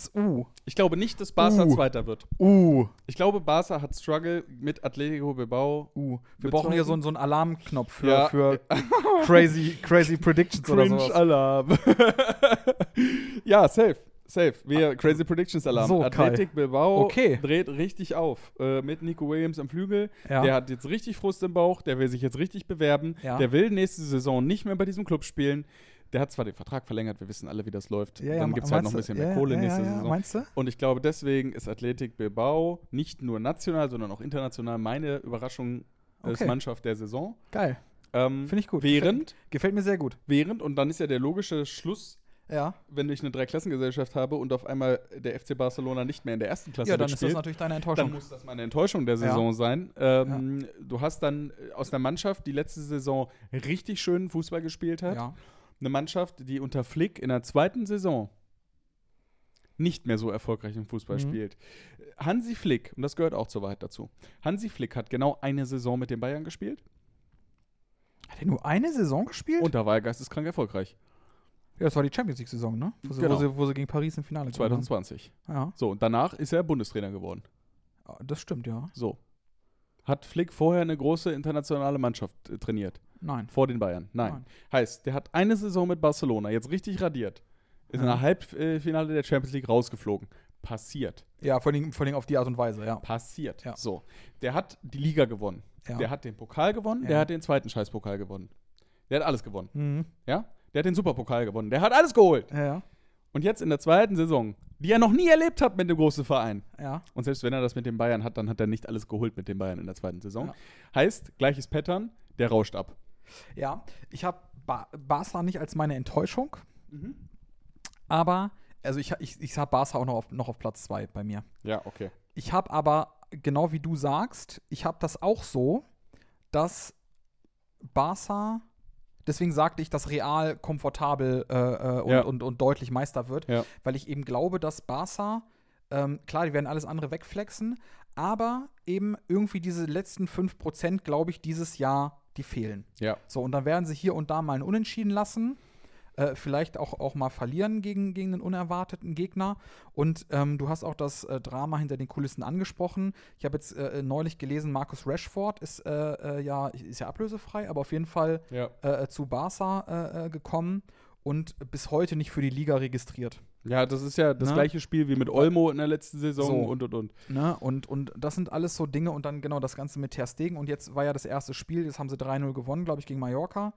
Ich glaube nicht, dass Barca Zweiter wird. Ich glaube, Barca hat Struggle mit Atletico Bilbao. Wir brauchen hier so einen Alarmknopf für crazy Predictions oder sowas. Cringe-Alarm. Ja, safe. Safe. Wir Crazy Predictions Alarm. So, Athletic Bilbao Okay. dreht richtig auf. Mit Nico Williams am Flügel. Ja. Der hat jetzt richtig Frust im Bauch. Der will sich jetzt richtig bewerben. Ja. Der will nächste Saison nicht mehr bei diesem Club spielen. Der hat zwar den Vertrag verlängert. Wir wissen alle, wie das läuft. Dann gibt es halt noch ein bisschen mehr Kohle nächste Saison. Meinst du? Und ich glaube, deswegen ist Athletic Bilbao nicht nur national, sondern auch international meine Überraschung als Mannschaft der Saison. Geil. Finde ich gut. Gefällt mir sehr gut. Und dann ist ja der logische Schluss, wenn ich eine Dreiklassengesellschaft habe und auf einmal der FC Barcelona nicht mehr in der ersten Klasse dann mitspielt, ist das natürlich deine Enttäuschung. dann muss das meine Enttäuschung der Saison sein. Du hast dann aus einer Mannschaft, die letzte Saison richtig schönen Fußball gespielt hat, eine Mannschaft, die unter Flick in der zweiten Saison nicht mehr so erfolgreich im Fußball spielt. Hansi Flick, und das gehört auch zur Wahrheit dazu, Hansi Flick hat genau eine Saison mit den Bayern gespielt. Hat er nur eine Saison gespielt? Und da war er geisteskrank erfolgreich. Ja, das war die Champions League-Saison, ne? Wo sie gegen Paris im Finale 2020. Ja. So, und danach ist er Bundestrainer geworden. Das stimmt, ja. So. Hat Flick vorher eine große internationale Mannschaft trainiert? Nein. Vor den Bayern? Nein. Heißt, der hat eine Saison mit Barcelona jetzt richtig radiert. Ist in der Halbfinale der Champions League rausgeflogen. Passiert. Ja, vor allem auf die Art und Weise, ja. Passiert. Ja. So. Der hat die Liga gewonnen. Ja. Der hat den Pokal gewonnen. Der hat den zweiten Scheißpokal gewonnen. Der hat alles gewonnen. Mhm. Ja? Der hat den Superpokal gewonnen. Der hat alles geholt. Ja. Und jetzt in der zweiten Saison, die er noch nie erlebt hat mit dem großen Verein. Ja. Und selbst wenn er das mit den Bayern hat, dann hat er nicht alles geholt mit den Bayern in der zweiten Saison. Ja. Heißt, gleiches Pattern, der rauscht ab. Ja, ich habe Barca nicht als meine Enttäuschung. Aber, also ich habe Barca auch noch auf Platz 2 bei mir. Ja, okay. Ich habe aber, genau wie du sagst, ich habe das auch so, dass Barca, deswegen sagte ich, dass Real komfortabel und deutlich Meister wird, weil ich eben glaube, dass Barca, klar, die werden alles andere wegflexen, aber eben irgendwie diese letzten 5%, glaube ich, dieses Jahr, die fehlen. Ja. So, und dann werden sie hier und da mal einen Unentschieden lassen. Vielleicht auch mal verlieren gegen einen unerwarteten Gegner. Und du hast auch das Drama hinter den Kulissen angesprochen. Ich habe jetzt neulich gelesen, Marcus Rashford ist ja ablösefrei, aber auf jeden Fall zu Barca gekommen und bis heute nicht für die Liga registriert. Ja, das ist ja das gleiche Spiel wie mit Olmo in der letzten Saison und. Ne? Und das sind alles so Dinge und dann genau das Ganze mit Ter Stegen. Und jetzt war ja das erste Spiel, jetzt haben sie 3-0 gewonnen, glaube ich, gegen Mallorca.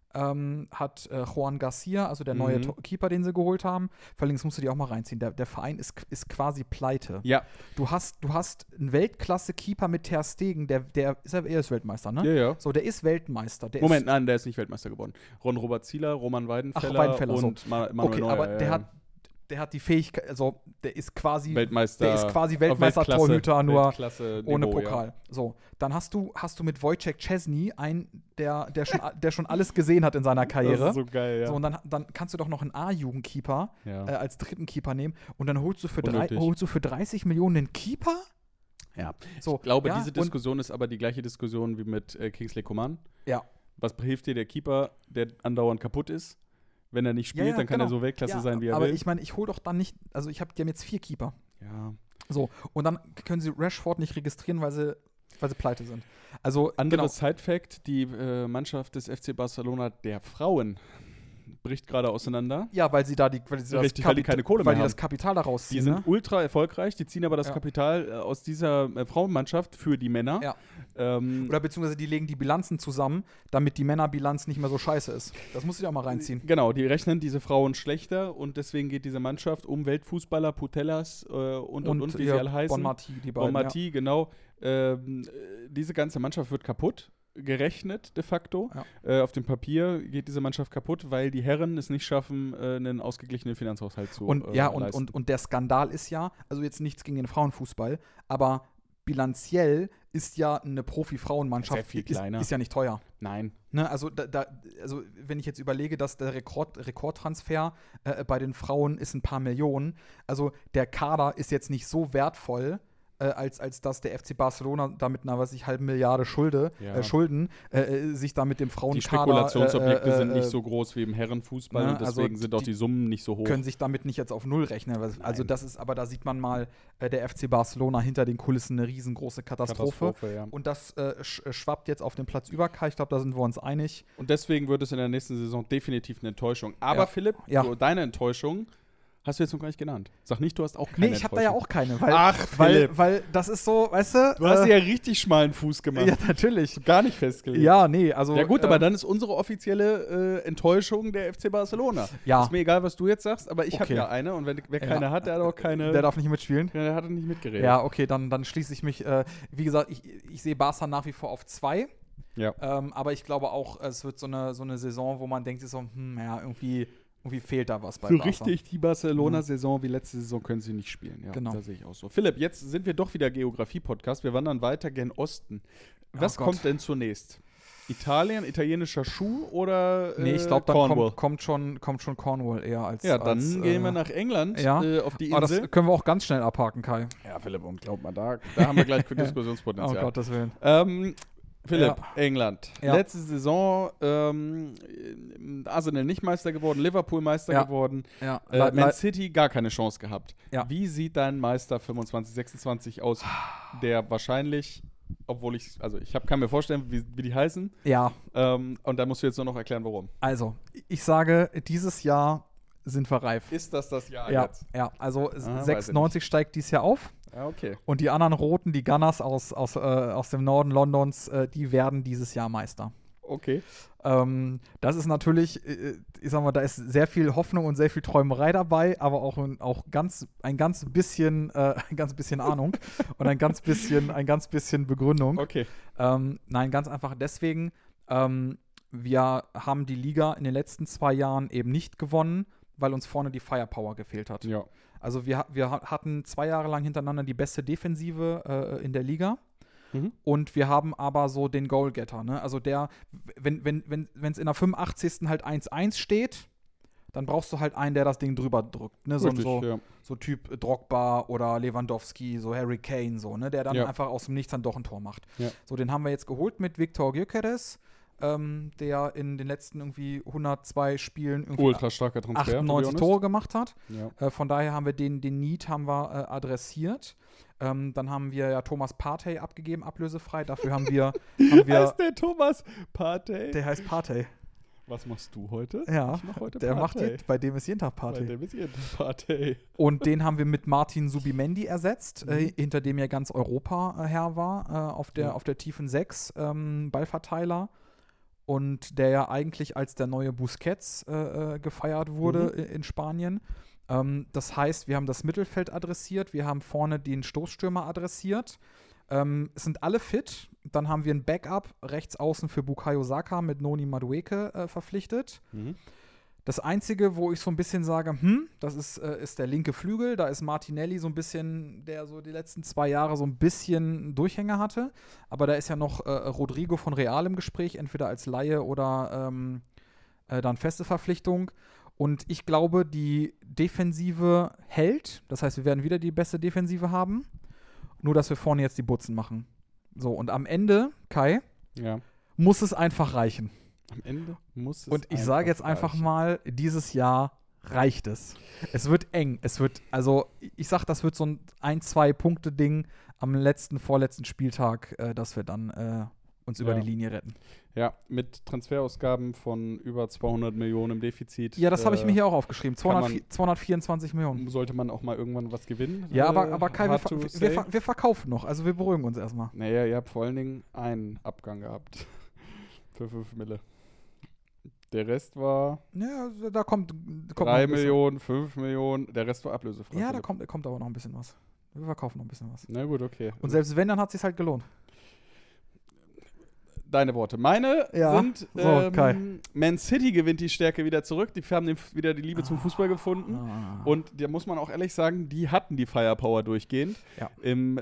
Hat Juan Garcia, also der neue Keeper, den sie geholt haben. Vor allem, das musst du dir auch mal reinziehen. Der Verein ist quasi pleite. Ja. Du hast einen Weltklasse-Keeper mit Ter Stegen, er ist Weltmeister, ne? Ja. So, der ist Weltmeister. Nein, der ist nicht Weltmeister geworden. Ron-Robert Zieler, Roman Weidenfeller und Manuel Neuer. Aber der hat die Fähigkeit, also der ist quasi Weltmeister, Weltmeister-Torhüter, nur ohne Niveau, Pokal. Ja. So, dann hast du mit Wojciech Szczesny einen, der schon alles gesehen hat in seiner Karriere. Das ist so geil, ja. So, und dann kannst du doch noch einen A-Jugendkeeper als dritten Keeper nehmen und dann holst du für 30 Millionen einen Keeper? Ja. So, ich glaube, diese Diskussion ist aber die gleiche Diskussion wie mit Kingsley Coman. Ja. Was hilft dir der Keeper, der andauernd kaputt ist? Wenn er nicht spielt, dann kann er so Weltklasse sein, wie er will. Aber ich meine, ich hole doch dann nicht, also die haben jetzt 4 Keeper. Ja. So, und dann können sie Rashford nicht registrieren, weil sie pleite sind. Also, anderes Side-Fact, die Mannschaft des FC Barcelona der Frauen bricht gerade auseinander. Ja, weil die keine Kohle mehr haben. Das Kapital daraus ziehen. Die sind ultra erfolgreich, die ziehen aber das Kapital aus dieser Frauenmannschaft für die Männer. Ja. Oder beziehungsweise die legen die Bilanzen zusammen, damit die Männerbilanz nicht mehr so scheiße ist. Das musst du dir auch mal reinziehen. Genau, die rechnen diese Frauen schlechter und deswegen geht diese Mannschaft um Weltfußballer, Putellas und wie sie alle heißen. Bon Marti, genau. Diese ganze Mannschaft wird kaputt. Gerechnet de facto. Ja. Auf dem Papier geht diese Mannschaft kaputt, weil die Herren es nicht schaffen, einen ausgeglichenen Finanzhaushalt zu leisten. Und der Skandal ist ja, also jetzt nichts gegen den Frauenfußball, aber bilanziell ist ja eine Profi-Frauenmannschaft viel kleiner. Ist ja nicht teuer. Nein. Ne, also wenn ich jetzt überlege, dass der Rekordtransfer bei den Frauen ist ein paar Millionen, also der Kader ist jetzt nicht so wertvoll, als dass der FC Barcelona da mit einer, halben Milliarde Schulden sich da mit dem Frauenkader die Spekulationsobjekte sind nicht so groß wie im Herrenfußball und deswegen sind auch die Summen nicht so hoch. Können sich damit nicht jetzt auf Null rechnen. Also das ist, aber da sieht man mal, der FC Barcelona hinter den Kulissen eine riesengroße Katastrophe. Ja. Und das schwappt jetzt auf den Platz über Kai. Ich glaube, da sind wir uns einig. Und deswegen wird es in der nächsten Saison definitiv eine Enttäuschung. Aber Philipp, deine Enttäuschung Hast du jetzt noch gar nicht genannt. Sag nicht, du hast auch keine. Nee, ich habe da ja auch keine. Weil das ist so, weißt du. Du hast ja richtig schmalen Fuß gemacht. Ja, natürlich. Gar nicht festgelegt. Ja, nee, also. Ja gut, aber dann ist unsere offizielle Enttäuschung der FC Barcelona. Ja. Ist mir egal, was du jetzt sagst, aber ich habe ja eine und wer keine hat, der hat auch keine. Der darf nicht mitspielen. Der hat nicht mitgeredet. Ja, okay, dann schließe ich mich. Wie gesagt, ich sehe Barca nach wie vor auf 2. Ja. Aber ich glaube auch, es wird so eine Saison, wo man denkt, so, ja, irgendwie fehlt da was bei so Barca. richtig die Barcelona-Saison wie letzte Saison können sie nicht spielen. Ja, genau. Das sehe ich auch so. Philipp, jetzt sind wir doch wieder Geografie-Podcast. Wir wandern weiter gen Osten. Was kommt denn zunächst? Italien, italienischer Schuh oder nee, ich glaube, dann Cornwall? kommt schon Cornwall eher als. Ja, dann gehen wir nach England auf die Insel. Aber das können wir auch ganz schnell abhaken, Kai. Ja, Philipp, und glaub mal, da haben wir gleich Diskussionspotenzial. Oh Gottes Willen. Philipp, England. Ja. Letzte Saison Arsenal nicht Meister geworden, Liverpool Meister geworden, Ja. Man City gar keine Chance gehabt. Ja. Wie sieht dein Meister 25, 26 aus, der wahrscheinlich, obwohl ich kann mir vorstellen, wie die heißen. Ja. Und da musst du jetzt nur noch erklären, warum. Also, ich sage, dieses Jahr sind wir reif. Ist das Jahr jetzt? Ja, also 96 steigt dieses Jahr auf. Ja, okay. Und die anderen Roten, die Gunners aus dem Norden Londons, die werden dieses Jahr Meister. Okay. Das ist natürlich, ich sag mal, da ist sehr viel Hoffnung und sehr viel Träumerei dabei, aber auch ein ganz bisschen Ahnung und ein ganz bisschen Begründung. Okay. Nein, ganz einfach deswegen, wir haben die Liga in den letzten 2 Jahren eben nicht gewonnen, weil uns vorne die Firepower gefehlt hat. Ja. Also wir hatten 2 Jahre lang hintereinander die beste Defensive in der Liga. Mhm. Und wir haben aber so den Goalgetter, ne? Also wenn es in der 85. halt 1-1 steht, dann brauchst du halt einen, der das Ding drüber drückt, ne? So Typ Drogba oder Lewandowski, so Harry Kane, so, ne? Der dann einfach aus dem Nichts dann doch ein Tor macht. Ja. So, den haben wir jetzt geholt mit Victor Gyökeres, der in den letzten irgendwie 102 Spielen irgendwie ultra starker Transfer, 98 Tore gemacht hat. Ja. Von daher haben wir den Need adressiert. Dann haben wir ja Thomas Partey abgegeben, ablösefrei. Dafür haben wir heißt der Thomas Partey? Der heißt Partey. Was machst du heute? Ja, ich mach heute der Partey. bei dem ist jeden Tag Partey. Bei dem ist jeden Tag Partey. Und den haben wir mit Martin Subimendi ersetzt, hinter dem ja ganz Europa her war, auf der tiefen 6, Ballverteiler. Und der ja eigentlich als der neue Busquets gefeiert wurde in Spanien. Das heißt, wir haben das Mittelfeld adressiert, wir haben vorne den Stoßstürmer adressiert. Es sind alle fit. Dann haben wir ein Backup rechts außen für Bukayo Saka mit Noni Madueke verpflichtet. Mhm. Das Einzige, wo ich so ein bisschen sage, das ist der linke Flügel. Da ist Martinelli so ein bisschen, der so die letzten 2 Jahre so ein bisschen Durchhänger hatte. Aber da ist ja noch Rodrigo von Real im Gespräch, entweder als Laie oder dann feste Verpflichtung. Und ich glaube, die Defensive hält. Das heißt, wir werden wieder die beste Defensive haben. Nur, dass wir vorne jetzt die Butzen machen. So, und am Ende, Kai, muss es einfach reichen. Am Ende muss es und ich sage jetzt einfach mal, dieses Jahr reicht es. Es wird eng. Ich sag, das wird so ein 2-Punkte-Ding am vorletzten Spieltag, dass wir dann uns über die Linie retten. Ja, mit Transferausgaben von über 200 Millionen im Defizit. Ja, das habe ich mir hier auch aufgeschrieben. 224 Millionen. Sollte man auch mal irgendwann was gewinnen? Ja, aber Kai, wir verkaufen noch. Also wir beruhigen uns erstmal. Naja, ihr habt vor allen Dingen einen Abgang gehabt. Für 5 Mille. Der Rest war. Ja, da kommt 3 Millionen, 5 Millionen. Der Rest war ablösefrei. Ja, da kommt aber noch ein bisschen was. Wir verkaufen noch ein bisschen was. Na gut, okay. Und selbst wenn, dann hat es sich halt gelohnt. Deine Worte. Meine sind, Man City gewinnt die Stärke wieder zurück. Die haben wieder die Liebe zum Fußball gefunden. Und da muss man auch ehrlich sagen, die hatten die Firepower durchgehend. Ja. Im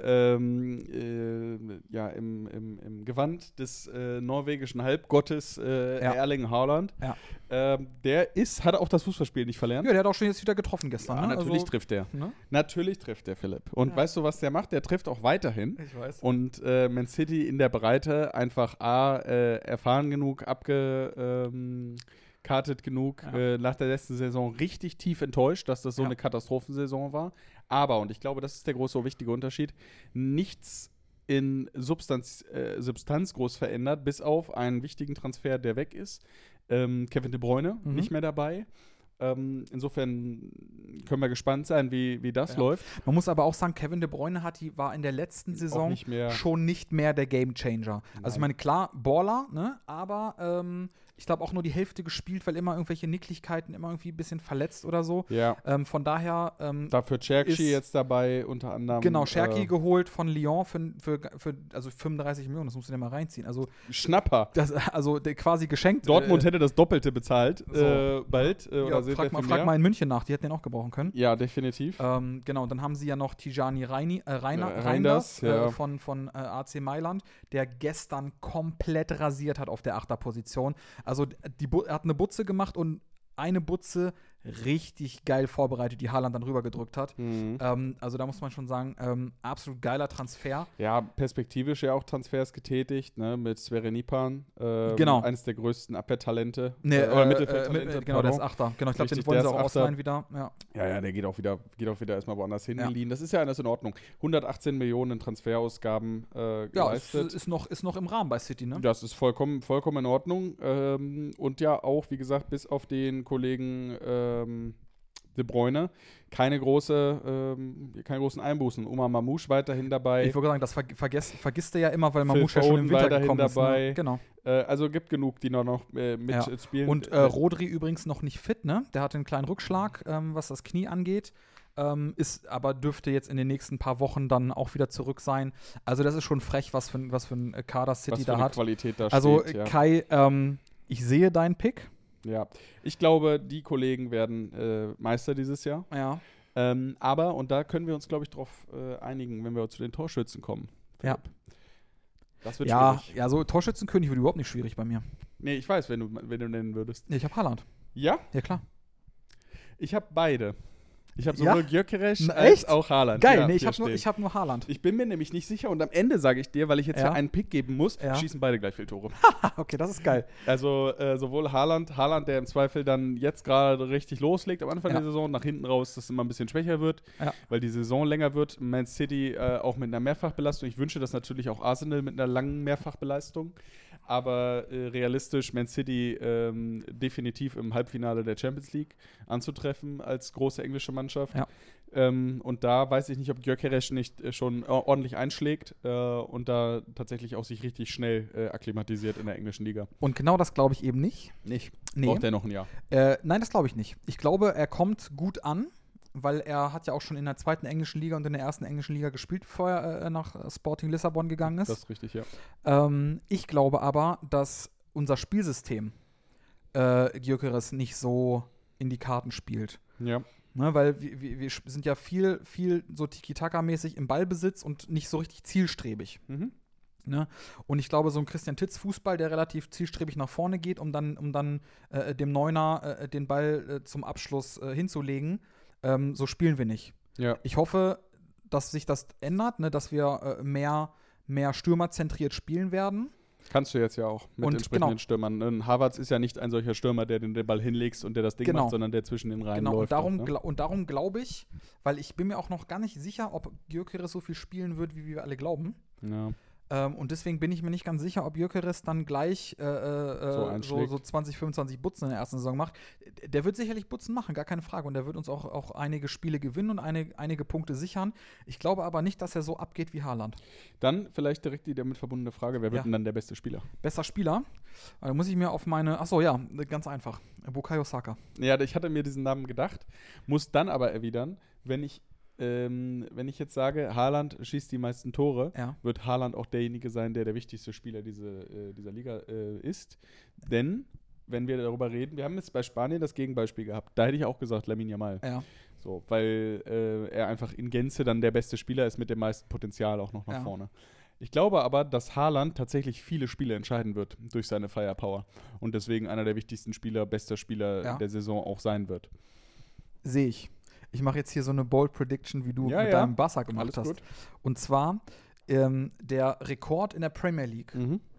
Gewand des norwegischen Halbgottes Erling Haaland. Ja. Der hat auch das Fußballspiel nicht verlernt. Ja, der hat auch schon jetzt wieder getroffen gestern. Ja, natürlich trifft der. Ne? Natürlich trifft der, Philipp. Und weißt du, was der macht? Der trifft auch weiterhin. Ich weiß. Und Man City in der Breite einfach erfahren genug, abgekartet genug, nach der letzten Saison richtig tief enttäuscht, dass das so eine Katastrophensaison war. Aber, und ich glaube, das ist der große, wichtige Unterschied, nichts in Substanz groß verändert, bis auf einen wichtigen Transfer, der weg ist. Kevin De Bruyne nicht mehr dabei. Insofern können wir gespannt sein, wie das läuft. Man muss aber auch sagen, Kevin De Bruyne war in der letzten Saison schon nicht mehr der Gamechanger. Also ich meine, klar, Baller, ne? Aber ich glaube auch nur die Hälfte gespielt, weil immer irgendwelche Nicklichkeiten, immer irgendwie ein bisschen verletzt oder so. Ja. Von daher dafür Cherki jetzt dabei, unter anderem. Genau, Cherki geholt von Lyon für also 35 Millionen, das musst du dir mal reinziehen. Also Schnapper. Quasi geschenkt. Dortmund hätte das Doppelte bezahlt, bald. Oder frag mal in München nach, die hätten den auch gebrauchen können. Ja, definitiv. Genau, und dann haben sie ja noch Tijani Reinders von AC Mailand, der gestern komplett rasiert hat auf der Achterposition. Also er hat eine Butze gemacht und eine Butze richtig geil vorbereitet, die Haaland dann rübergedrückt hat. Also da muss man schon sagen, absolut geiler Transfer. Ja, perspektivisch ja auch Transfers getätigt, ne, mit Sverre Nipan. Genau. Eines der größten Abwehrtalente. Oder Mittelfeldtalente. Genau, der ist Achter. Genau, ich glaube, den wollen sie auch ausleihen wieder. Ja, der geht auch wieder erstmal woanders hin geliehen. Das ist ja alles in Ordnung. 118 Millionen in Transferausgaben geleistet. Ja, ist noch im Rahmen bei City, ne? Das ist vollkommen in Ordnung. Und ja, auch, wie gesagt, bis auf den Kollegen De Bruyne keine großen Einbußen. Omar Mamouche weiterhin dabei. Ich würde sagen, das vergisst er ja immer, weil Mamouche ja schon im Winter gekommen ist. Ne? Genau. Also gibt genug, die noch mitspielen. Und Rodri übrigens noch nicht fit, ne? Der hatte einen kleinen Rückschlag, was das Knie angeht. Aber dürfte jetzt in den nächsten paar Wochen dann auch wieder zurück sein. Also das ist schon frech, was für ein Kader City da hat. Qualität da also steht, Kai, ich sehe deinen Pick. Ja, ich glaube, die Kollegen werden Meister dieses Jahr. Ja. Aber, und da können wir uns, glaube ich, drauf einigen, wenn wir zu den Torschützen kommen. Ja. Das wird schwierig. Ja, so Torschützenkönig wird überhaupt nicht schwierig bei mir. Nee, ich weiß, wenn du nennen würdest. Nee, ich habe Haaland. Ja? Ja, klar. Ich habe beide. Ich habe sowohl Gyökeres als auch Haaland. Geil, nee, ich hab nur Haaland. Ich bin mir nämlich nicht sicher und am Ende sage ich dir, weil ich jetzt ja einen Pick geben muss, schießen beide gleich viele Tore. Okay, das ist geil. Also sowohl Haaland, der im Zweifel dann jetzt gerade richtig loslegt am Anfang der Saison, nach hinten raus, dass es immer ein bisschen schwächer wird, weil die Saison länger wird. Man City auch mit einer Mehrfachbelastung. Ich wünsche das natürlich auch Arsenal mit einer langen Mehrfachbelastung. Aber realistisch Man City definitiv im Halbfinale der Champions League anzutreffen als große englische Mannschaft. Ja. Und da weiß ich nicht, ob Gyökeres nicht schon ordentlich einschlägt und da tatsächlich auch sich richtig schnell akklimatisiert in der englischen Liga. Und genau das glaube ich eben nicht. Nee. Braucht er noch ein Jahr? Nein, das glaube ich nicht. Ich glaube, er kommt gut an, weil er hat ja auch schon in der zweiten englischen Liga und in der ersten englischen Liga gespielt, bevor er nach Sporting Lissabon gegangen ist. Das ist richtig, ja. Ich glaube aber, dass unser Spielsystem Gyökeres nicht so in die Karten spielt. Ja. Ne, weil wir sind ja viel so Tiki-Taka-mäßig im Ballbesitz und nicht so richtig zielstrebig. Ne? Und ich glaube, so ein Christian Titz-Fußball, der relativ zielstrebig nach vorne geht, um dann dem Neuner den Ball zum Abschluss hinzulegen, so spielen wir nicht. Ja. Ich hoffe, dass sich das ändert, ne, dass wir mehr stürmerzentriert spielen werden. Kannst du jetzt ja auch mit entsprechenden Stürmern. Ein Havertz ist ja nicht ein solcher Stürmer, der den Ball hinlegst und der das Ding macht, sondern der zwischen den Reihen läuft. Und darum glaube ich, weil ich bin mir auch noch gar nicht sicher, ob Gyökeres so viel spielen wird, wie wir alle glauben. Ja. Und deswegen bin ich mir nicht ganz sicher, ob Gyökeres dann gleich so 20, 25 Butzen in der ersten Saison macht. Der wird sicherlich Butzen machen, gar keine Frage. Und der wird uns auch einige Spiele gewinnen und einige Punkte sichern. Ich glaube aber nicht, dass er so abgeht wie Haaland. Dann vielleicht direkt die damit verbundene Frage, wer wird denn dann der beste Spieler? Bester Spieler? Da muss ich mir auf ganz einfach. Bukayo Saka. Ja, ich hatte mir diesen Namen gedacht, muss dann aber erwidern, wenn ich jetzt sage, Haaland schießt die meisten Tore, wird Haaland auch derjenige sein, der wichtigste Spieler dieser Liga ist. Denn, wenn wir darüber reden, wir haben jetzt bei Spanien das Gegenbeispiel gehabt. Da hätte ich auch gesagt, Lamine Yamal. Ja. So, weil er einfach in Gänze dann der beste Spieler ist mit dem meisten Potenzial auch noch nach vorne. Ich glaube aber, dass Haaland tatsächlich viele Spiele entscheiden wird durch seine Firepower und deswegen einer der wichtigsten Spieler, bester Spieler der Saison auch sein wird. Sehe ich. Ich mache jetzt hier so eine Bold Prediction, wie du mit deinem Barca gemacht hast. Gut. Und zwar der Rekord in der Premier League.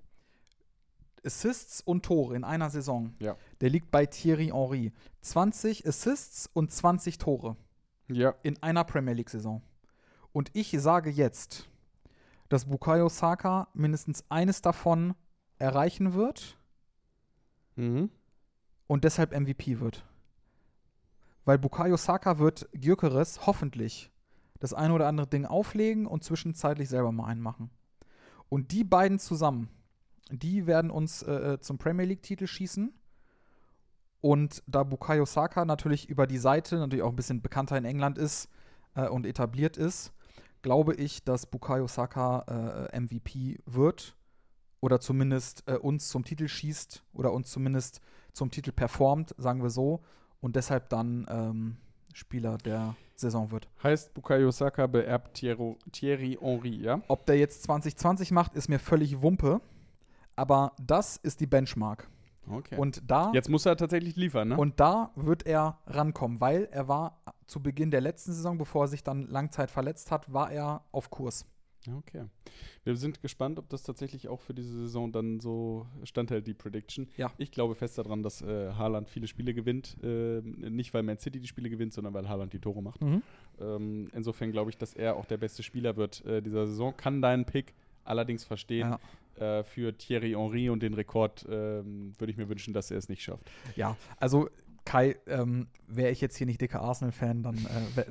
Assists und Tore in einer Saison. Ja. Der liegt bei Thierry Henry. 20 Assists und 20 Tore. Ja. In einer Premier League-Saison. Und ich sage jetzt, dass Bukayo Saka mindestens eines davon erreichen wird und deshalb MVP wird. weil Bukayo Saka wird Gyökeres hoffentlich das eine oder andere Ding auflegen und zwischenzeitlich selber mal einen machen. Und die beiden zusammen, die werden uns zum Premier League-Titel schießen. Und da Bukayo Saka natürlich über die Seite, natürlich auch ein bisschen bekannter in England ist und etabliert ist, glaube ich, dass Bukayo Saka MVP wird oder zumindest uns zum Titel schießt oder uns zumindest zum Titel performt, sagen wir so, und deshalb dann Spieler der Saison wird. Heißt, Bukayo Saka beerbt Thierry Henry, ja? Ob der jetzt 2020 macht, ist mir völlig Wumpe, aber das ist die Benchmark. Okay. Und da, jetzt muss er tatsächlich liefern, ne? Und da wird er rankommen, weil er war zu Beginn der letzten Saison, bevor er sich dann Langzeit verletzt hat, war er auf Kurs. Okay. Wir sind gespannt, ob das tatsächlich auch für diese Saison dann so standhält, die Prediction. Ja. Ich glaube fest daran, dass Haaland viele Spiele gewinnt. Nicht, weil Man City die Spiele gewinnt, sondern weil Haaland die Tore macht. Insofern glaube ich, dass er auch der beste Spieler wird dieser Saison. Kann deinen Pick allerdings verstehen. Für Thierry Henry und den Rekord würde ich mir wünschen, dass er es nicht schafft. Ja, also Kai, wäre ich jetzt hier nicht dicker Arsenal-Fan, dann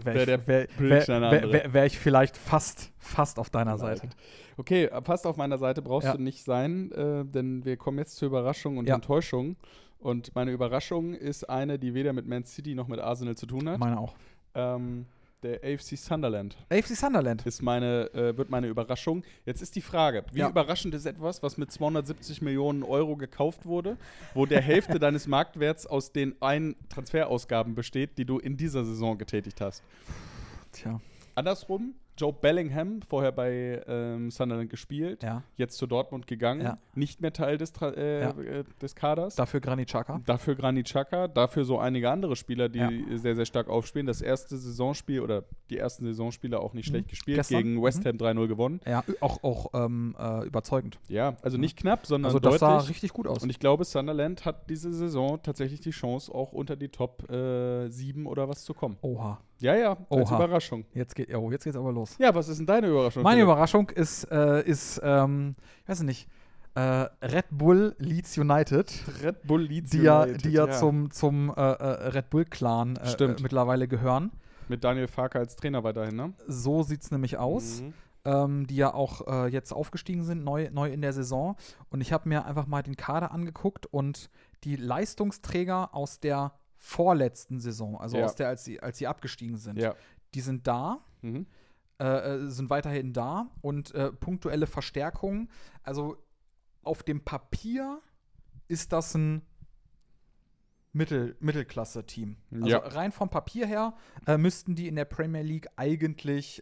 wäre ich vielleicht fast auf deiner Seite. Okay, fast auf meiner Seite brauchst du nicht sein, denn wir kommen jetzt zur Überraschung und Enttäuschung. Und meine Überraschung ist eine, die weder mit Man City noch mit Arsenal zu tun hat. Meine auch. Der AFC Sunderland. AFC Sunderland. Wird meine Überraschung. Jetzt ist die Frage, wie überraschend ist etwas, was mit 270 Millionen Euro gekauft wurde, wo der Hälfte deines Marktwerts aus den einen Transferausgaben besteht, die du in dieser Saison getätigt hast? Tja. Andersrum, Joe Bellingham, vorher bei Sunderland gespielt, jetzt zu Dortmund gegangen, nicht mehr Teil des Kaders. Dafür Granit Xhaka, dafür so einige andere Spieler, die sehr, sehr stark aufspielen. Das erste Saisonspiel oder die ersten Saisonspiele auch nicht schlecht gespielt, gestern gegen West Ham 3-0 gewonnen. Ja, auch überzeugend. Ja, also nicht knapp, sondern also das deutlich. sah richtig gut aus. Und ich glaube, Sunderland hat diese Saison tatsächlich die Chance, auch unter die Top 7 oder was zu kommen. Oha. Ja, als Überraschung. Jetzt geht's aber los. Ja, was ist denn deine Überraschung? Meine Überraschung ist ich weiß nicht, Red Bull Leeds United. Red Bull Leeds die United. Die ja zum Red Bull-Clan mittlerweile gehören. Mit Daniel Farke als Trainer weiterhin, ne? So sieht's nämlich aus. Die ja auch jetzt aufgestiegen sind, neu in der Saison. Und ich habe mir einfach mal den Kader angeguckt und die Leistungsträger aus der vorletzten Saison, also aus der, als sie abgestiegen sind, die sind da, sind weiterhin da und punktuelle Verstärkungen. Also auf dem Papier ist das ein Mittelklasse-Team. Also rein vom Papier her müssten die in der Premier League eigentlich,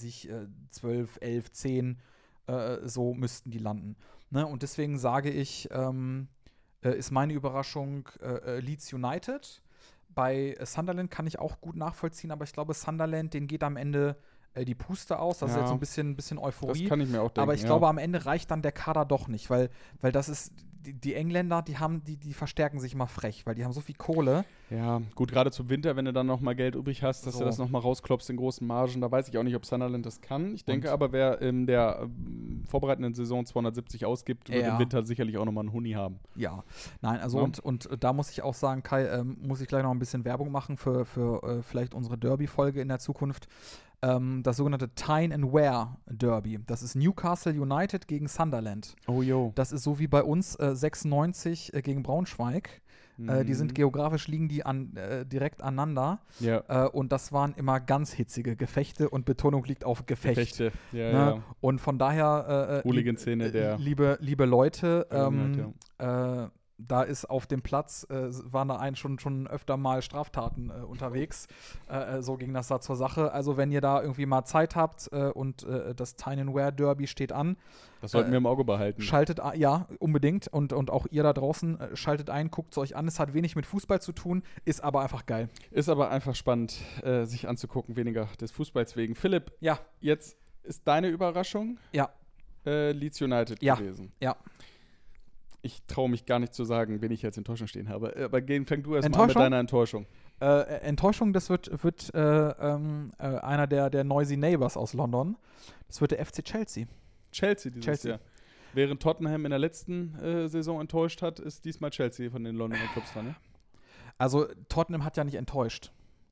12, 11, 10 so müssten die landen. Ne? Und deswegen sage ich, ist meine Überraschung Leeds United. Bei Sunderland kann ich auch gut nachvollziehen, aber ich glaube, Sunderland, denen geht am Ende die Puste aus. Das ist jetzt so ein bisschen Euphorie. Das kann ich mir auch denken. Aber ich glaube, am Ende reicht dann der Kader doch nicht, weil das ist, die Engländer, die verstärken sich immer frech, weil die haben so viel Kohle. Ja, gut, gerade zum Winter, wenn du dann noch mal Geld übrig hast, dass du das noch mal rausklopfst in großen Margen, da weiß ich auch nicht, ob Sunderland das kann. Ich denke aber, wer in der vorbereitenden Saison 270 ausgibt, wird im Winter sicherlich auch noch mal einen Huni haben. Ja, nein, also und da muss ich auch sagen, Kai, muss ich gleich noch ein bisschen Werbung machen für vielleicht unsere Derby-Folge in der Zukunft. Das sogenannte Tyne and Wear Derby. Das ist Newcastle United gegen Sunderland. Oh jo. Das ist so wie bei uns 96 gegen Braunschweig. Die sind geografisch, liegen die direkt aneinander. Ja. Und das waren immer ganz hitzige Gefechte und Betonung liegt auf Gefecht. Gefechte, ja. Und von daher, Hooligan-Szene der liebe Leute, da ist auf dem Platz, waren da schon öfter mal Straftaten unterwegs. So ging das da zur Sache. Also wenn ihr da irgendwie mal Zeit habt und das Tyne and Wear Derby steht an. Das sollten wir im Auge behalten. Schaltet, ja, unbedingt. Und auch ihr da draußen, schaltet ein, guckt es euch an. Es hat wenig mit Fußball zu tun, ist aber einfach geil. Ist aber einfach spannend, sich anzugucken, weniger des Fußballs wegen. Philipp, jetzt ist deine Überraschung Leeds United gewesen. Ja. Ich traue mich gar nicht zu sagen, wen ich als Enttäuschung stehen habe. Aber fang du erst mal an mit deiner Enttäuschung. Enttäuschung, das wird einer der Noisy Neighbors aus London. Das wird der FC Chelsea. Chelsea dieses Jahr. Während Tottenham in der letzten Saison enttäuscht hat, ist diesmal Chelsea von den Londoner Clubs dran, ne? Also Tottenham hat ja nicht enttäuscht.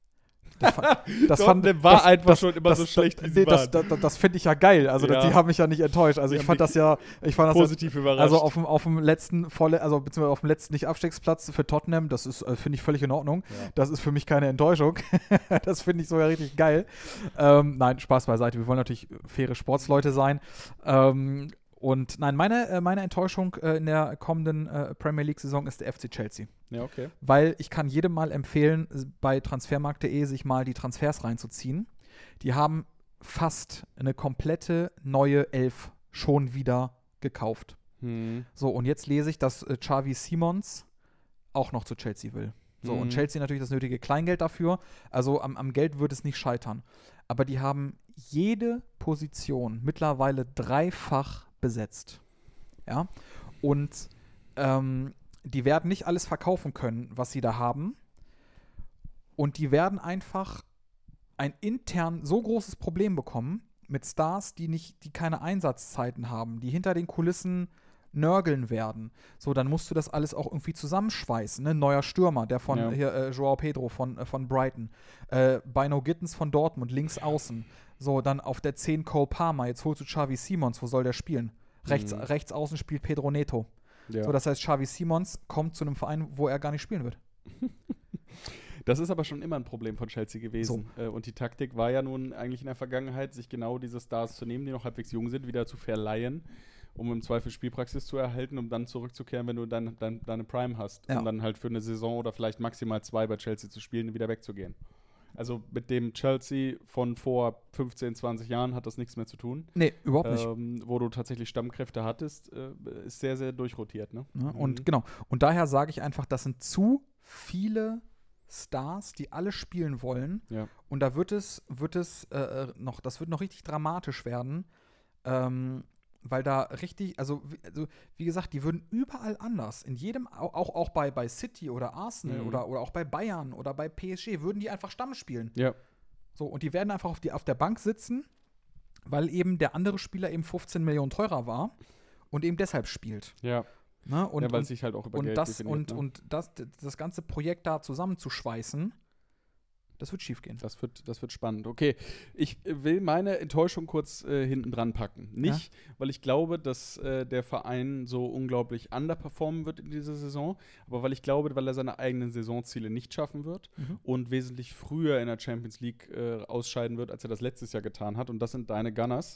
Tottenham war einfach schon immer so schlecht, wie sie waren. Das finde ich ja geil. Also die haben mich ja nicht enttäuscht. Also ich fand das positiv überrascht. Also auf dem letzten beziehungsweise auf dem letzten Nicht-Abstiegsplatz für Tottenham, das ist, finde ich, völlig in Ordnung. Ja. Das ist für mich keine Enttäuschung. Das finde ich sogar richtig geil. Nein, Spaß beiseite. Wir wollen natürlich faire Sportsleute sein. Und nein, meine Enttäuschung in der kommenden Premier League-Saison ist der FC Chelsea. Ja, okay. Weil ich kann jedem mal empfehlen, bei transfermarkt.de sich mal die Transfers reinzuziehen. Die haben fast eine komplette neue Elf schon wieder gekauft. So, und jetzt lese ich, dass Xavi Simons auch noch zu Chelsea will. So, und Chelsea natürlich das nötige Kleingeld dafür. Also am Geld wird es nicht scheitern. Aber die haben jede Position mittlerweile dreifach besetzt. Ja, und die werden nicht alles verkaufen können, was sie da haben. Und die werden einfach ein intern so großes Problem bekommen mit Stars, die keine Einsatzzeiten haben, die hinter den Kulissen nörgeln werden. So, dann musst du das alles auch irgendwie zusammenschweißen. Ne? Neuer Stürmer, der von Joao Pedro von Brighton. Bino Gittens von Dortmund, links außen. So, dann auf der 10 Cole Palmer. Jetzt holst du Xavi Simons. Wo soll der spielen? Rechts außen spielt Pedro Neto. Ja. So, das heißt, Xavi Simons kommt zu einem Verein, wo er gar nicht spielen wird. Das ist aber schon immer ein Problem von Chelsea gewesen. So. Und die Taktik war ja nun eigentlich in der Vergangenheit, sich genau diese Stars zu nehmen, die noch halbwegs jung sind, wieder zu verleihen, um im Zweifel Spielpraxis zu erhalten, um dann zurückzukehren, wenn du deine Prime hast. Ja. Um dann halt für eine Saison oder vielleicht maximal 2 bei Chelsea zu spielen und wieder wegzugehen. Also mit dem Chelsea von vor 15, 20 Jahren hat das nichts mehr zu tun. Nee, überhaupt nicht. Wo du tatsächlich Stammkräfte hattest, ist sehr, sehr durchrotiert. Ne? Ja, und genau. Und daher sage ich einfach, das sind zu viele Stars, die alle spielen wollen. Ja. Und da wird es noch richtig dramatisch werden. Weil da richtig, also wie gesagt, die würden überall anders, in jedem, auch bei City oder Arsenal oder auch bei Bayern oder bei PSG, würden die einfach Stamm spielen. Ja. So, und die werden einfach auf der Bank sitzen, weil eben der andere Spieler eben 15 Millionen teurer war und eben deshalb spielt. Ja. Ne? Weil es sich halt auch über Geld definiert. Und das ganze Projekt da zusammenzuschweißen, das wird schief gehen. Das wird spannend. Okay, ich will meine Enttäuschung kurz hinten dran packen. Nicht, weil ich glaube, dass der Verein so unglaublich underperformen wird in dieser Saison, aber weil ich glaube, weil er seine eigenen Saisonziele nicht schaffen wird und wesentlich früher in der Champions League ausscheiden wird, als er das letztes Jahr getan hat. Und das sind deine Gunners.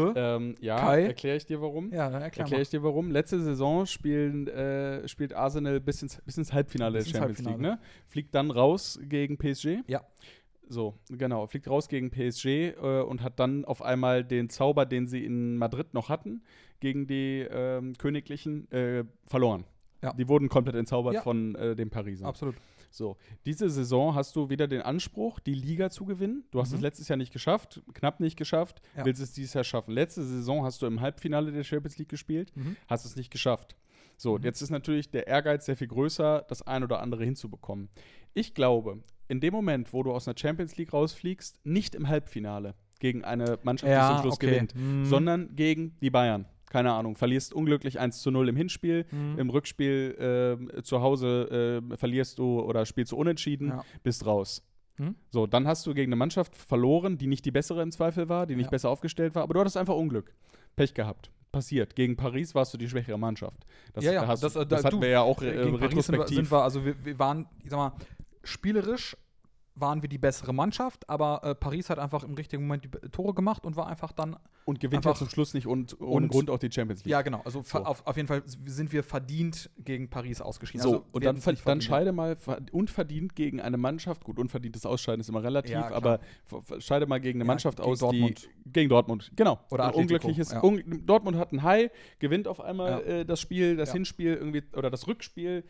Erkläre ich dir warum. Ja, erkläre ich dir warum. Letzte Saison spielt Arsenal bis ins Halbfinale der Champions League. Ne? Fliegt dann raus gegen PSG. Ja. So, genau. Fliegt raus gegen PSG und hat dann auf einmal den Zauber, den sie in Madrid noch hatten, gegen die Königlichen verloren. Ja. Die wurden komplett entzaubert von den Parisern. Absolut. So, diese Saison hast du wieder den Anspruch, die Liga zu gewinnen. Du hast es letztes Jahr nicht geschafft, knapp nicht geschafft, willst es dieses Jahr schaffen. Letzte Saison hast du im Halbfinale der Champions League gespielt, hast es nicht geschafft. So, jetzt ist natürlich der Ehrgeiz sehr viel größer, das ein oder andere hinzubekommen. Ich glaube, in dem Moment, wo du aus einer Champions League rausfliegst, nicht im Halbfinale gegen eine Mannschaft, die zum Schluss gewinnt, sondern gegen die Bayern. Keine Ahnung, verlierst unglücklich 1:0 im Hinspiel, im Rückspiel zu Hause verlierst du oder spielst du unentschieden, bist raus. So, dann hast du gegen eine Mannschaft verloren, die nicht die bessere im Zweifel war, die nicht besser aufgestellt war, aber du hattest einfach Unglück. Pech gehabt. Passiert. Gegen Paris warst du die schwächere Mannschaft. Das hatten wir ja auch retrospektiv. Wir waren, ich sag mal, spielerisch waren wir die bessere Mannschaft, aber Paris hat einfach im richtigen Moment die Tore gemacht und war einfach dann und gewinnt ja zum Schluss nicht ohne Grund auch die Champions League. Ja, genau. Also so. auf jeden Fall sind wir verdient gegen Paris ausgeschieden. So, also, und dann scheide mal unverdient gegen eine Mannschaft, gut, unverdientes Ausscheiden ist immer relativ, aber scheide mal gegen eine Mannschaft aus, Dortmund. Gegen Dortmund, genau. Oder ein unglückliches. Ja. Dortmund hat ein High, gewinnt auf einmal das Spiel, das Hinspiel irgendwie oder das Rückspiel.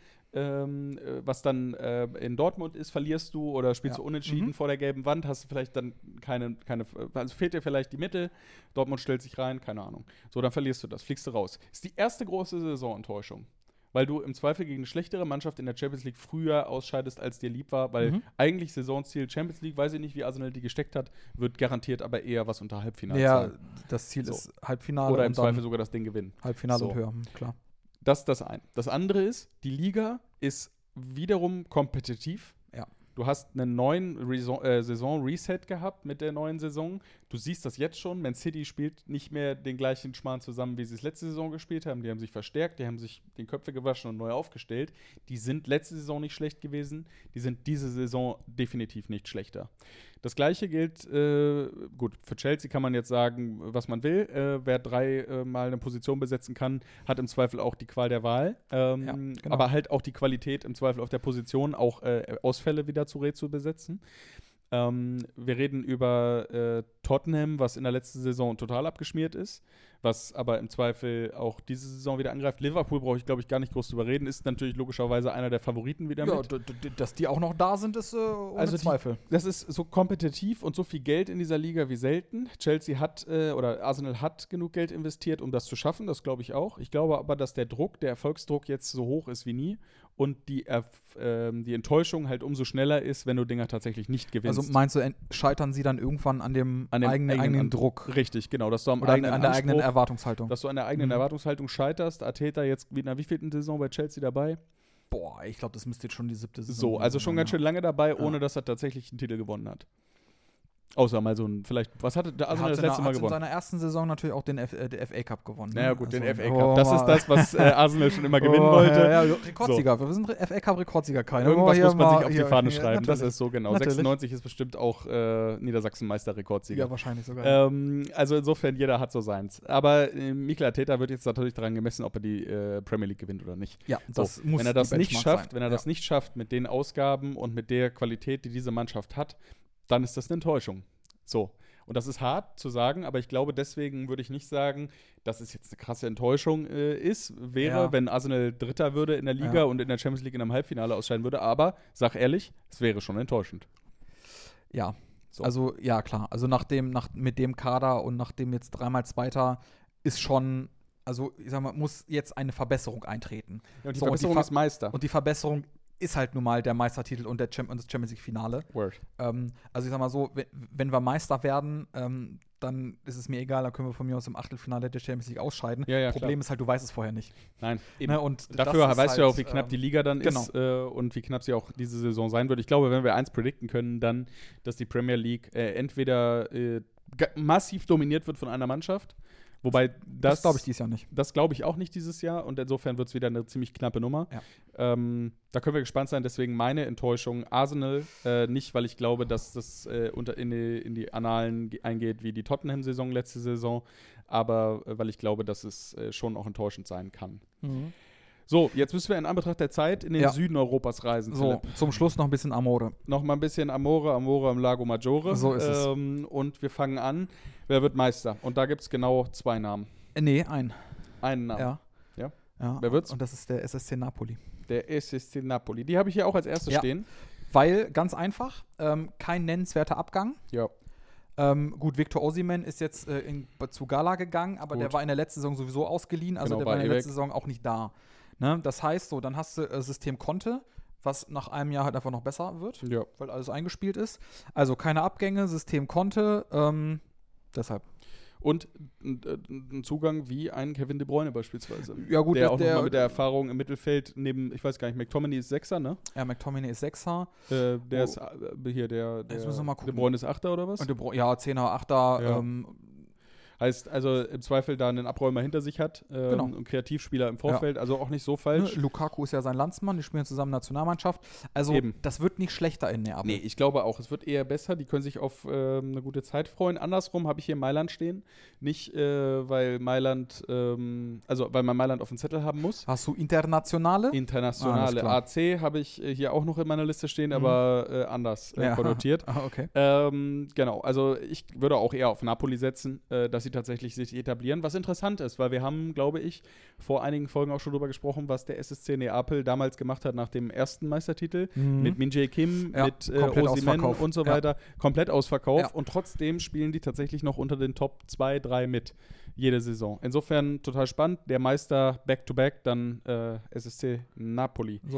Was dann in Dortmund ist, verlierst du oder spielst du unentschieden vor der gelben Wand, hast du vielleicht dann keine, also fehlt dir vielleicht die Mitte, Dortmund stellt sich rein, keine Ahnung. So, dann verlierst du das, fliegst du raus. Ist die erste große Saisonenttäuschung, weil du im Zweifel gegen eine schlechtere Mannschaft in der Champions League früher ausscheidest, als dir lieb war, weil eigentlich Saisonziel Champions League, weiß ich nicht, wie Arsenal die gesteckt hat, wird garantiert aber eher was unter Halbfinale sein. Ja, das Ziel ist Halbfinale. Oder im Zweifel sogar das Ding gewinnen. Halbfinale und höher, klar. Das ist das eine. Das andere ist, die Liga ist wiederum kompetitiv. Ja. Du hast einen neuen Saison-Reset gehabt mit der neuen Saison. Du siehst das jetzt schon. Man City spielt nicht mehr den gleichen Schmarrn zusammen, wie sie es letzte Saison gespielt haben. Die haben sich verstärkt, die haben sich den Köpfe gewaschen und neu aufgestellt. Die sind letzte Saison nicht schlecht gewesen. Die sind diese Saison definitiv nicht schlechter. Das Gleiche gilt, gut, für Chelsea kann man jetzt sagen, was man will. Wer 3 Mal eine Position besetzen kann, hat im Zweifel auch die Qual der Wahl. Genau. Aber halt auch die Qualität im Zweifel auf der Position, auch Ausfälle wieder zu besetzen. Wir reden über Tottenham, was in der letzten Saison total abgeschmiert ist, was aber im Zweifel auch diese Saison wieder angreift. Liverpool brauche ich, glaube ich, gar nicht groß drüber reden, ist natürlich logischerweise einer der Favoriten wieder mit. Ja, dass die auch noch da sind, ist ohne Zweifel. Das ist so kompetitiv und so viel Geld in dieser Liga wie selten. Chelsea hat, oder Arsenal hat genug Geld investiert, um das zu schaffen, das glaube ich auch. Ich glaube aber, dass der Erfolgsdruck jetzt so hoch ist wie nie und die Enttäuschung halt umso schneller ist, wenn du Dinger tatsächlich nicht gewinnst. Also meinst du, scheitern sie dann irgendwann an dem eigenen Druck? Richtig, genau. Dass du an der eigenen Erwartungshaltung. Dass du an der eigenen Erwartungshaltung scheiterst. Arteta jetzt wie in der wievielten Saison bei Chelsea dabei? Boah, ich glaube, das müsste jetzt schon die 7. Saison sein. Also schon ganz schön lange dabei, ohne dass er tatsächlich einen Titel gewonnen hat. Außer mal so ein, vielleicht, was hatte der Arsenal das letzte Mal gewonnen? In seiner ersten Saison natürlich auch den FA Cup gewonnen. Naja gut, den FA Cup. Das ist das, was Arsenal schon immer gewinnen wollte. Ja, Rekordsieger. So. Wir sind FA Cup Rekordsieger. Irgendwas muss man sich auf die Fahne schreiben. Das ist so, genau. Natürlich. 96 ist bestimmt auch Niedersachsen-Meister-Rekordsieger. Ja, wahrscheinlich sogar. Also insofern, jeder hat so seins. Aber Mikel Arteta wird jetzt natürlich daran gemessen, ob er die Premier League gewinnt oder nicht. Ja, das muss wenn er das nicht schafft, Wenn er das nicht schafft mit den Ausgaben und mit der Qualität, die diese Mannschaft hat, dann ist das eine Enttäuschung. So. Und das ist hart zu sagen, aber ich glaube, deswegen würde ich nicht sagen, dass es jetzt eine krasse Enttäuschung wäre, wenn Arsenal Dritter würde in der Liga und in der Champions League in einem Halbfinale ausscheiden würde. Aber, sag ehrlich, es wäre schon enttäuschend. Ja, so. Also, ja, klar. Also mit dem Kader und nachdem jetzt 3-mal Zweiter ist schon, also ich sag mal, muss jetzt eine Verbesserung eintreten. Ja, und die Verbesserung ist Meister. Und die Verbesserung ist halt nun mal der Meistertitel und das Champions League-Finale. Word. Also ich sag mal so, wenn wir Meister werden, dann ist es mir egal, dann können wir von mir aus im Achtelfinale der Champions League ausscheiden. Ja, Problem ist halt, du weißt es vorher nicht. Nein, eben. Ne? Und dafür weißt du ja auch, wie knapp die Liga dann ist und wie knapp sie auch diese Saison sein wird. Ich glaube, wenn wir eins predikten können, dann, dass die Premier League entweder massiv dominiert wird von einer Mannschaft. Wobei das glaube ich dieses Jahr nicht. Das glaube ich auch nicht dieses Jahr und insofern wird es wieder eine ziemlich knappe Nummer. Ja. Da können wir gespannt sein, deswegen meine Enttäuschung Arsenal, nicht, weil ich glaube, dass das in die Annalen eingeht wie die Tottenham-Saison letzte Saison, aber weil ich glaube, dass es schon auch enttäuschend sein kann. Mhm. So, jetzt müssen wir in Anbetracht der Zeit in den Süden Europas reisen. So, zum Schluss noch ein bisschen Amore. Noch mal ein bisschen Amore am Lago Maggiore. So ist es. Und wir fangen an. Wer wird Meister? Und da gibt es genau 2 Namen. Nee, einen. Einen Namen. Ja. Wer wird's? Und das ist der SSC Napoli. Der SSC Napoli. Die habe ich hier auch als erstes stehen. Weil, ganz einfach, kein nennenswerter Abgang. Ja. Gut, Victor Osimhen ist jetzt zu Gala gegangen, aber der war in der letzten Saison sowieso ausgeliehen, also der war in der letzten Saison auch nicht da. Ne? Das heißt, dann hast du System Conte, was nach einem Jahr halt einfach noch besser wird, weil alles eingespielt ist. Also keine Abgänge, System Conte, deshalb. Und ein Zugang wie ein Kevin De Bruyne beispielsweise. Ja, gut, der auch nochmal mit der Erfahrung im Mittelfeld neben, ich weiß gar nicht, McTominay ist 6er, ne? Ja, McTominay ist 6er. Der ist hier, jetzt müssen wir mal gucken. De Bruyne ist 8er oder was? Ja, 10er, 8er. Ja. Heißt also im Zweifel da einen Abräumer hinter sich hat und Kreativspieler im Vorfeld, also auch nicht so falsch. Lukaku ist ja sein Landsmann, die spielen zusammen Nationalmannschaft. Also das wird nicht schlechter in Neapel. Nee, ich glaube auch, es wird eher besser. Die können sich auf eine gute Zeit freuen. Andersrum habe ich hier Mailand stehen. Nicht, weil Mailand, weil man Mailand auf dem Zettel haben muss. Hast du Internationale? Internationale. AC habe ich hier auch noch in meiner Liste stehen, aber anders konnotiert. Okay. Genau, also ich würde auch eher auf Napoli setzen, dass sie tatsächlich sich etablieren, was interessant ist, weil wir haben, glaube ich, vor einigen Folgen auch schon drüber gesprochen, was der SSC Neapel damals gemacht hat nach dem ersten Meistertitel mit Min-Jae Kim, mit Osimhen und so weiter. Komplett ausverkauft und trotzdem spielen die tatsächlich noch unter den Top 2, 3 mit jede Saison. Insofern total spannend. Der Meister Back-to-Back, dann SSC Napoli. So ist es.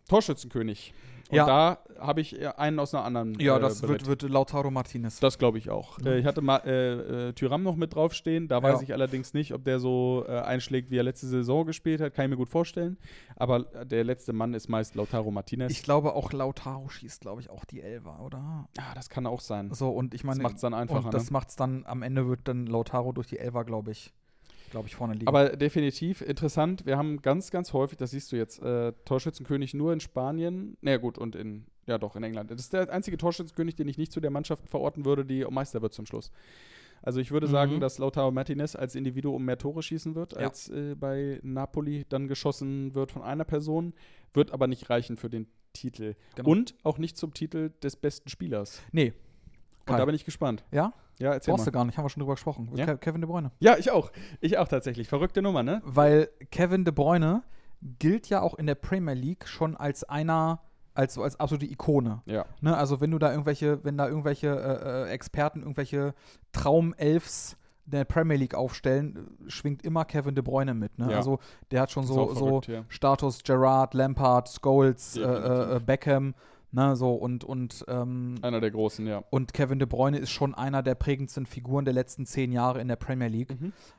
Torschützenkönig. Und da habe ich einen aus einer anderen. Ja, das wird Lautaro Martinez. Das glaube ich auch. Ich hatte mal Thuram noch mit draufstehen. Da weiß ich allerdings nicht, ob der so einschlägt, wie er letzte Saison gespielt hat. Kann ich mir gut vorstellen. Aber der letzte Mann ist meist Lautaro Martinez. Ich glaube auch Lautaro schießt, glaube ich, auch die Elfer, oder? Ja, das kann auch sein. So, und ich meine, das macht es dann einfacher. Und das macht es dann, am Ende wird dann Lautaro durch die Elfer, glaube ich, vorne liegen. Aber definitiv interessant. Wir haben ganz, ganz häufig, das siehst du jetzt, Torschützenkönig nur in Spanien. Naja, gut, und in England. Das ist der einzige Torschützenkönig, den ich nicht zu der Mannschaft verorten würde, die Meister wird zum Schluss. Also ich würde sagen, dass Lautaro Martinez als Individuum mehr Tore schießen wird, als bei Napoli dann geschossen wird von einer Person, wird aber nicht reichen für den Titel. Genau. Und auch nicht zum Titel des besten Spielers. Nee. Und da bin ich gespannt. Ja? Ja, erzähl Brauchst du gar nicht, haben wir schon drüber gesprochen. Ja? Kevin De Bruyne. Ja, ich auch. Ich auch tatsächlich. Verrückte Nummer, ne? Weil Kevin De Bruyne gilt ja auch in der Premier League schon als absolute Ikone. Ja. Ne? Also wenn da irgendwelche Experten irgendwelche Traumelfs der Premier League aufstellen, schwingt immer Kevin De Bruyne mit. Ne? Ja. Also der hat schon so verrückt, Status Gerrard, Lampard, Scholes, Beckham. Ne, so und einer der Großen, ja. Und Kevin De Bruyne ist schon einer der prägendsten Figuren der letzten 10 Jahre in der Premier League.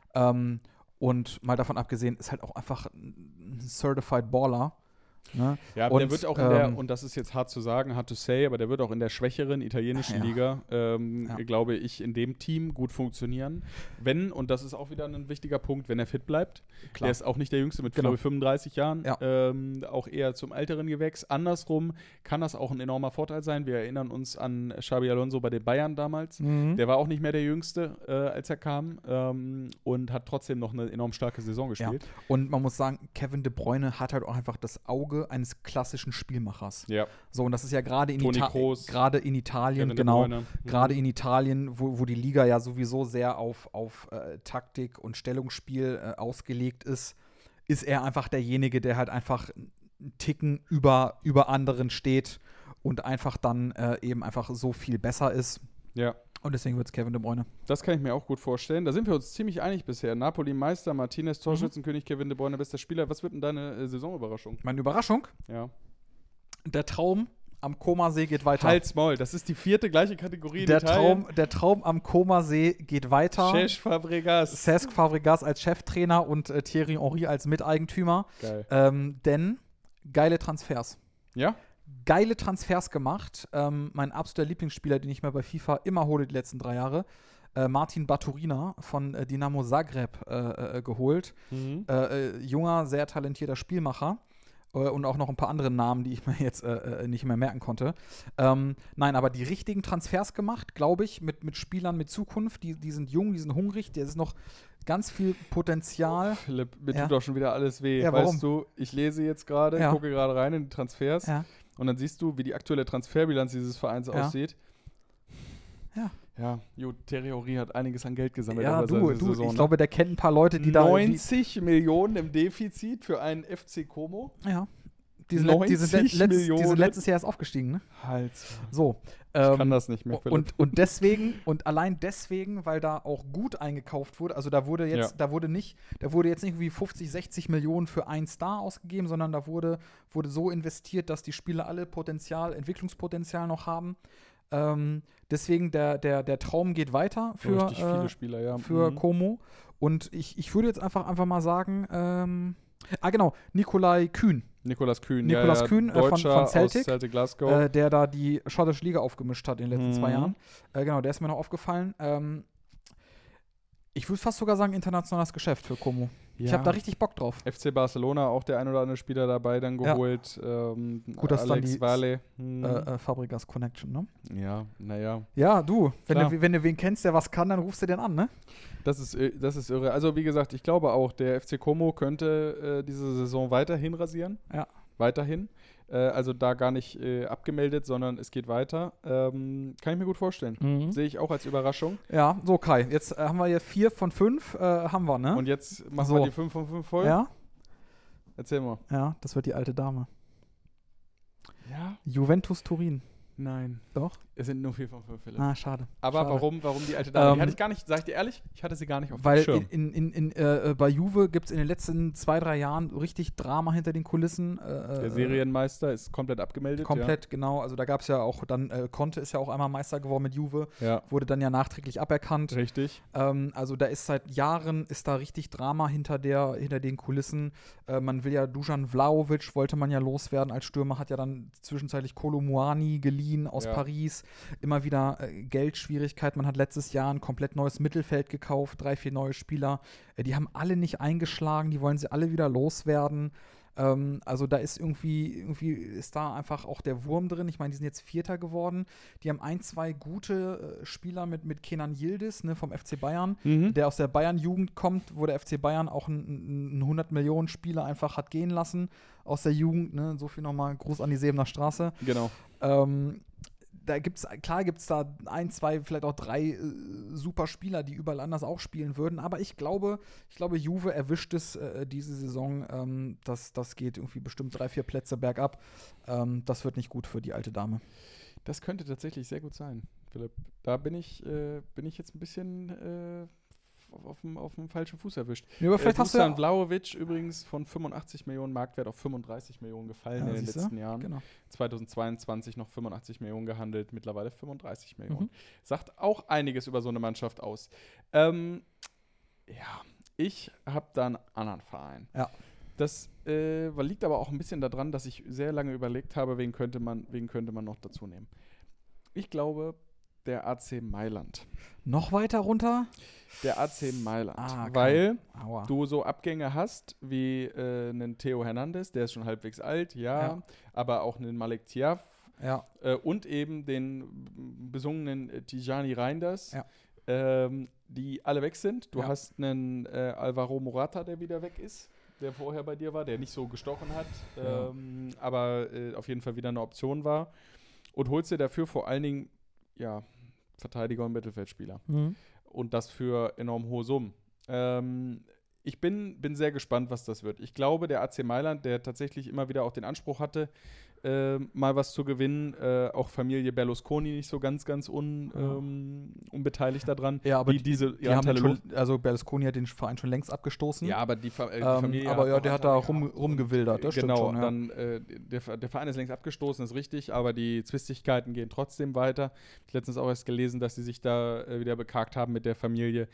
Und mal davon abgesehen, ist halt auch einfach ein Certified Baller. Ne? Ja, aber der wird auch in der, und das ist jetzt hart zu sagen, hard to say, aber der wird auch in der schwächeren italienischen Liga, glaube ich, in dem Team gut funktionieren. Wenn, und das ist auch wieder ein wichtiger Punkt, wenn er fit bleibt. Klar. Der ist auch nicht der Jüngste mit, glaube ich, 35 Jahren. Ja. Auch eher zum älteren Gewächs. Andersrum kann das auch ein enormer Vorteil sein. Wir erinnern uns an Xabi Alonso bei den Bayern damals. Der war auch nicht mehr der Jüngste, als er kam, und hat trotzdem noch eine enorm starke Saison gespielt. Ja. Und man muss sagen, Kevin De Bruyne hat halt auch einfach das Auge eines klassischen Spielmachers. Ja. So, und das ist ja gerade in Italien, Kevin genau, De Bruyne. gerade in Italien, wo die Liga ja sowieso sehr auf Taktik und Stellungsspiel ausgelegt ist er einfach derjenige, der halt einfach einen Ticken über anderen steht und einfach dann eben einfach so viel besser ist. Ja. Und deswegen wird es Kevin De Bruyne. Das kann ich mir auch gut vorstellen. Da sind wir uns ziemlich einig bisher. Napoli Meister, Martinez Torschützenkönig, Kevin De Bruyne bester Spieler. Was wird denn deine Saisonüberraschung? Meine Überraschung? Ja. Der Traum am Comer-See geht weiter. Halt's Maul, das ist die 4. gleiche Kategorie in Italien. Der Traum am Comer-See geht weiter. Cesc Fabregas als Cheftrainer und Thierry Henry als Miteigentümer. Geil. Denn geile Transfers. Ja? Geile Transfers gemacht. Mein absoluter Lieblingsspieler, den ich mir bei FIFA immer hole die letzten 3 Jahre, Martin Baturina von Dinamo Zagreb geholt. Junger, sehr talentierter Spielmacher. Und auch noch ein paar andere Namen, die ich mir jetzt nicht mehr merken konnte. Nein, aber die richtigen Transfers gemacht, glaube ich, mit Spielern mit Zukunft. Die sind jung, die sind hungrig, der ist noch ganz viel Potenzial. Philipp, mir tut auch schon wieder alles weh. Ja, warum? Weißt du, ich lese jetzt gerade, gucke gerade rein in die Transfers und dann siehst du, wie die aktuelle Transferbilanz dieses Vereins aussieht. Ja, gut, Thierry Henry hat einiges an Geld gesammelt. Ja, ich glaube, der kennt ein paar Leute, die 90 Millionen im Defizit für einen FC Como. Ja. Die sind letztes Jahr erst aufgestiegen, ne? So. Ich kann das nicht mehr. Und deswegen, und allein deswegen, weil da auch gut eingekauft wurde, also da wurde jetzt nicht irgendwie 50, 60 Millionen für einen Star ausgegeben, sondern da wurde so investiert, dass die Spieler alle Entwicklungspotenzial noch haben. Deswegen der Traum geht weiter für viele Spieler, für Como. Und ich würde jetzt einfach mal sagen, Nicolas Kühn. Nicolas Kühn, von Celtic, Glasgow. Der da die schottische Liga aufgemischt hat in den letzten 2 Jahren. Genau, der ist mir noch aufgefallen. Ich würde fast sogar sagen, internationales Geschäft für Como. Ja. Ich habe da richtig Bock drauf. FC Barcelona, auch der ein oder andere Spieler dabei dann geholt. Gut, dass Alex dann die Fabregas Connection, ne? Ja, naja. Ja, du, wenn du wen kennst, der was kann, dann rufst du den an, ne? Das ist irre. Also wie gesagt, ich glaube auch, der FC Como könnte diese Saison weiterhin rasieren. Ja. Weiterhin. Also da gar nicht abgemeldet, sondern es geht weiter. Kann ich mir gut vorstellen. Sehe ich auch als Überraschung. Ja, so Kai, jetzt haben wir hier 4 von 5, haben wir, ne? Und jetzt machen wir die 5 von 5 voll. Ja. Erzähl mal. Ja, das wird die alte Dame. Ja. Juventus Turin. Nein. Doch? Es sind nur 4 von 5, Philipp. Ah, schade. Aber schade. Warum die alte Dame? Die hatte ich gar nicht, sag ich dir ehrlich, ich hatte sie gar nicht auf dem Schirm. Weil bei Juve gibt es in den letzten 2-3 Jahren richtig Drama hinter den Kulissen. Der Serienmeister ist komplett abgemeldet. Komplett, genau. Also da gab es ja auch dann, Conte ist ja auch einmal Meister geworden mit Juve. Ja. Wurde dann ja nachträglich aberkannt. Richtig. Also da ist seit Jahren ist da richtig Drama hinter den Kulissen. Man will ja Dusan Vlahovic, wollte man ja loswerden als Stürmer, hat ja dann zwischenzeitlich Kolo Muani geliehen aus Paris. Immer wieder Geldschwierigkeiten. Man hat letztes Jahr ein komplett neues Mittelfeld gekauft, 3, 4 neue Spieler. Die haben alle nicht eingeschlagen, die wollen sie alle wieder loswerden. Also da ist irgendwie ist da einfach auch der Wurm drin. Ich meine, die sind jetzt Vierter geworden. Die haben 1, 2 gute Spieler mit Kenan Yildiz, ne, vom FC Bayern, der aus der Bayern-Jugend kommt, wo der FC Bayern auch einen 100-Millionen-Spieler einfach hat gehen lassen aus der Jugend. Ne? So viel nochmal Gruß an die Sebener Straße. Genau. Da gibt's da 1, 2, vielleicht auch 3 super Spieler, die überall anders auch spielen würden. Aber ich glaube, Juve erwischt es diese Saison. Das geht irgendwie bestimmt 3, 4 Plätze bergab. Das wird nicht gut für die alte Dame. Das könnte tatsächlich sehr gut sein, Philipp. Da bin ich jetzt ein bisschen auf dem falschen Fuß erwischt. Ja, aber vielleicht hast du ja Vlahovic übrigens von 85 Millionen Marktwert auf 35 Millionen gefallen in den letzten Jahren. Genau. 2022 noch 85 Millionen gehandelt, mittlerweile 35 Millionen. Sagt auch einiges über so eine Mannschaft aus. Ich habe da einen anderen Verein. Ja. Das liegt aber auch ein bisschen daran, dass ich sehr lange überlegt habe, wen könnte man noch dazu nehmen. Ich glaube, der AC Mailand. Noch weiter runter? Der AC Mailand. Weil Aua. du so Abgänge hast wie einen Theo Hernandez, der ist schon halbwegs alt, aber auch einen Malik Thiaf und eben den besungenen Tijani Reinders, die alle weg sind. Du hast einen Alvaro Morata, der wieder weg ist, der vorher bei dir war, der nicht so gestochen hat, aber auf jeden Fall wieder eine Option war. Und holst dir dafür vor allen Dingen Verteidiger und Mittelfeldspieler. Und das für enorm hohe Summen. Ich bin sehr gespannt, was das wird. Ich glaube, der AC Mailand, der tatsächlich immer wieder auch den Anspruch hatte, mal was zu gewinnen, auch Familie Berlusconi nicht so ganz unbeteiligt daran. Ja, aber die haben also Berlusconi hat den Verein schon längst abgestoßen. Ja, aber die Familie aber der hat da rumgewildert, das stimmt schon. Dann der Verein ist längst abgestoßen, ist richtig, aber die Zwistigkeiten gehen trotzdem weiter. Ich habe letztens auch erst gelesen, dass sie sich da wieder bekargt haben mit der Familie.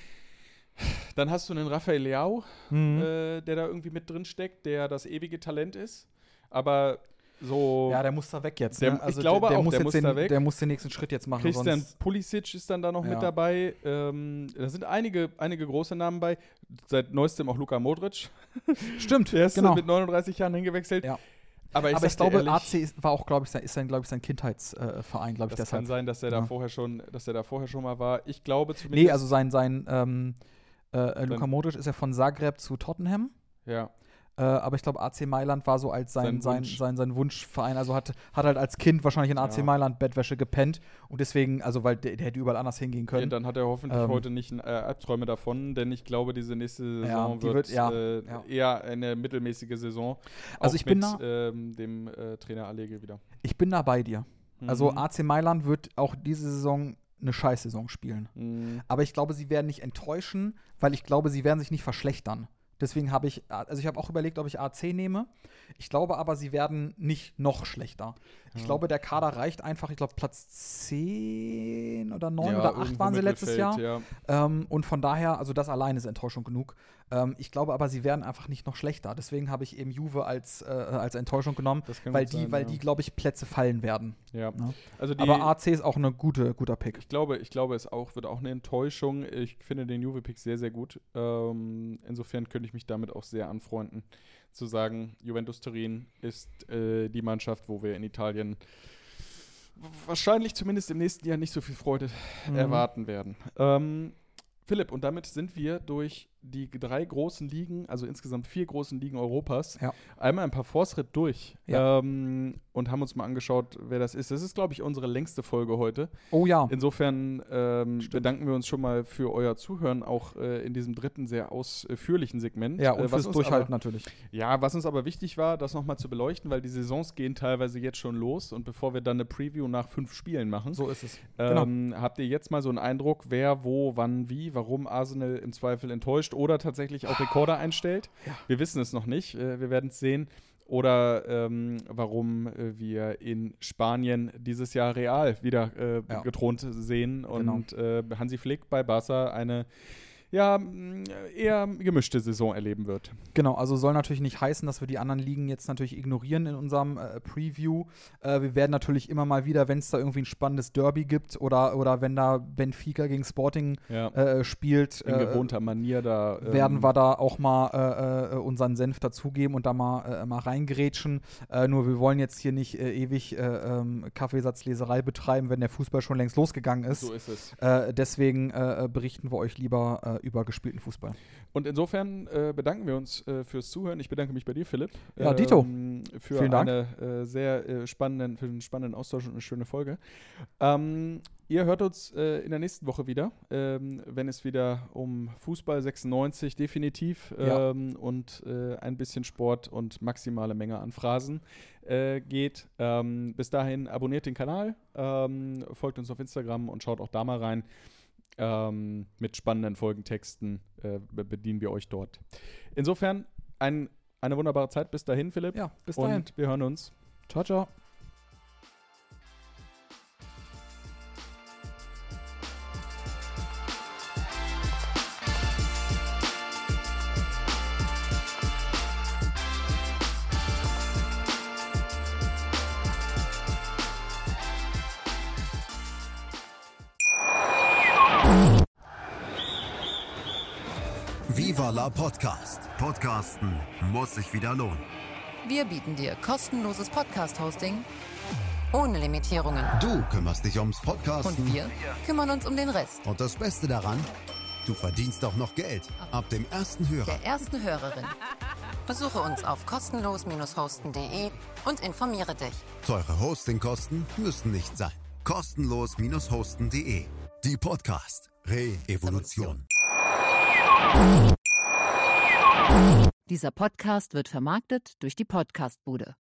Dann hast du einen Rafael Leao, der da irgendwie mit drin steckt, der das ewige Talent ist, aber so. Ja, der muss da weg jetzt. Also ich glaube der muss den nächsten Schritt jetzt machen. Christian Pulisic ist dann da noch mit dabei. Da sind einige große Namen bei. Seit neuestem auch Luka Modric. Stimmt, der ist mit 39 Jahren hingewechselt. Ja. Aber ich glaube, AC war auch, glaube ich, sein Kindheitsverein, glaube ich. Das kann sein, dass er da vorher schon mal war. Ich glaube zumindest. Nee, also Luka Modric ist ja von Zagreb zu Tottenham. Ja. Aber ich glaube, AC Mailand war so als sein Wunschverein. Also hat halt als Kind wahrscheinlich in AC Mailand Bettwäsche gepennt. Und deswegen, also weil der hätte überall anders hingehen können. Ja, dann hat er hoffentlich heute nicht Albträume davon, denn ich glaube, diese nächste Saison wird eher eine mittelmäßige Saison. Also ich bin mit dem Trainer Allege wieder. Ich bin da bei dir. Also AC Mailand wird auch diese Saison eine Scheißsaison spielen. Aber ich glaube, sie werden nicht enttäuschen, weil ich glaube, sie werden sich nicht verschlechtern. Deswegen habe ich auch überlegt, ob ich AC nehme. Ich glaube aber, sie werden nicht noch schlechter. Ich glaube, der Kader reicht einfach, ich glaube, Platz 10 oder 9 oder 8 waren sie letztes Jahr. Ja. Und von daher, also das alleine ist Enttäuschung genug. Ich glaube aber, sie werden einfach nicht noch schlechter. Deswegen habe ich eben Juve als Enttäuschung genommen, weil die, glaube ich, Plätze fallen werden. Ja. Ja. Also aber AC ist auch ein guter Pick. Ich glaube, es wird auch eine Enttäuschung. Ich finde den Juve-Pick sehr, sehr gut. Insofern könnte ich mich damit auch sehr anfreunden, zu sagen, Juventus Turin ist die Mannschaft, wo wir in Italien wahrscheinlich zumindest im nächsten Jahr nicht so viel Freude erwarten werden. Philipp, und damit sind wir durch die 3 großen Ligen, also insgesamt 4 großen Ligen Europas, Ja. einmal ein Parforce-Ritt durch Ja. und haben uns mal angeschaut, wer das ist. Das ist, glaube ich, unsere längste Folge heute. Oh ja. Insofern bedanken wir uns schon mal für euer Zuhören, auch in diesem dritten sehr ausführlichen Segment. Ja, und was fürs Durchhalten natürlich. Ja, was uns aber wichtig war, das nochmal zu beleuchten, weil die Saisons gehen teilweise jetzt schon los und bevor wir dann eine Preview nach 5 Spielen machen, So ist es. habt ihr jetzt mal so einen Eindruck, wer, wo, wann, wie, warum Arsenal im Zweifel enttäuscht oder tatsächlich auch Rekorde einstellt. Ja. Wir wissen es noch nicht, wir werden es sehen. Oder warum wir in Spanien dieses Jahr Real wieder gethront sehen und Hansi Flick bei Barca eine eher gemischte Saison erleben wird. Genau, also soll natürlich nicht heißen, dass wir die anderen Ligen jetzt natürlich ignorieren in unserem Preview. Wir werden natürlich immer mal wieder, wenn es da irgendwie ein spannendes Derby gibt oder wenn da Benfica gegen Sporting spielt, in gewohnter Manier da werden wir da auch mal unseren Senf dazugeben und da mal reingrätschen. Nur wir wollen jetzt hier nicht ewig Kaffeesatzleserei betreiben, wenn der Fußball schon längst losgegangen ist. So ist es. Deswegen berichten wir euch lieber über gespielten Fußball. Und insofern bedanken wir uns fürs Zuhören. Ich bedanke mich bei dir, Philipp. Ja, Dito. Für Vielen Dank. Sehr spannenden Austausch und eine schöne Folge. Ihr hört uns in der nächsten Woche wieder, wenn es wieder um Fußball 96 definitiv und ein bisschen Sport und maximale Menge an Phrasen geht. Bis dahin abonniert den Kanal, folgt uns auf Instagram und schaut auch da mal rein. Mit spannenden Folgentexten bedienen wir euch dort. Insofern eine wunderbare Zeit. Bis dahin, Philipp. Ja, bis dahin. Und wir hören uns. Ciao, ciao. Viva la Podcast. Podcasten muss sich wieder lohnen. Wir bieten dir kostenloses Podcast-Hosting ohne Limitierungen. Du kümmerst dich ums Podcasten. Und wir kümmern uns um den Rest. Und das Beste daran, du verdienst auch noch Geld. Ab dem ersten Hörer. Der ersten Hörerin. Besuche uns auf kostenlos-hosten.de und informiere dich. Teure Hostingkosten müssen nicht sein. Kostenlos-hosten.de. Die Podcast Re-Evolution. Dieser Podcast wird vermarktet durch die Podcastbude.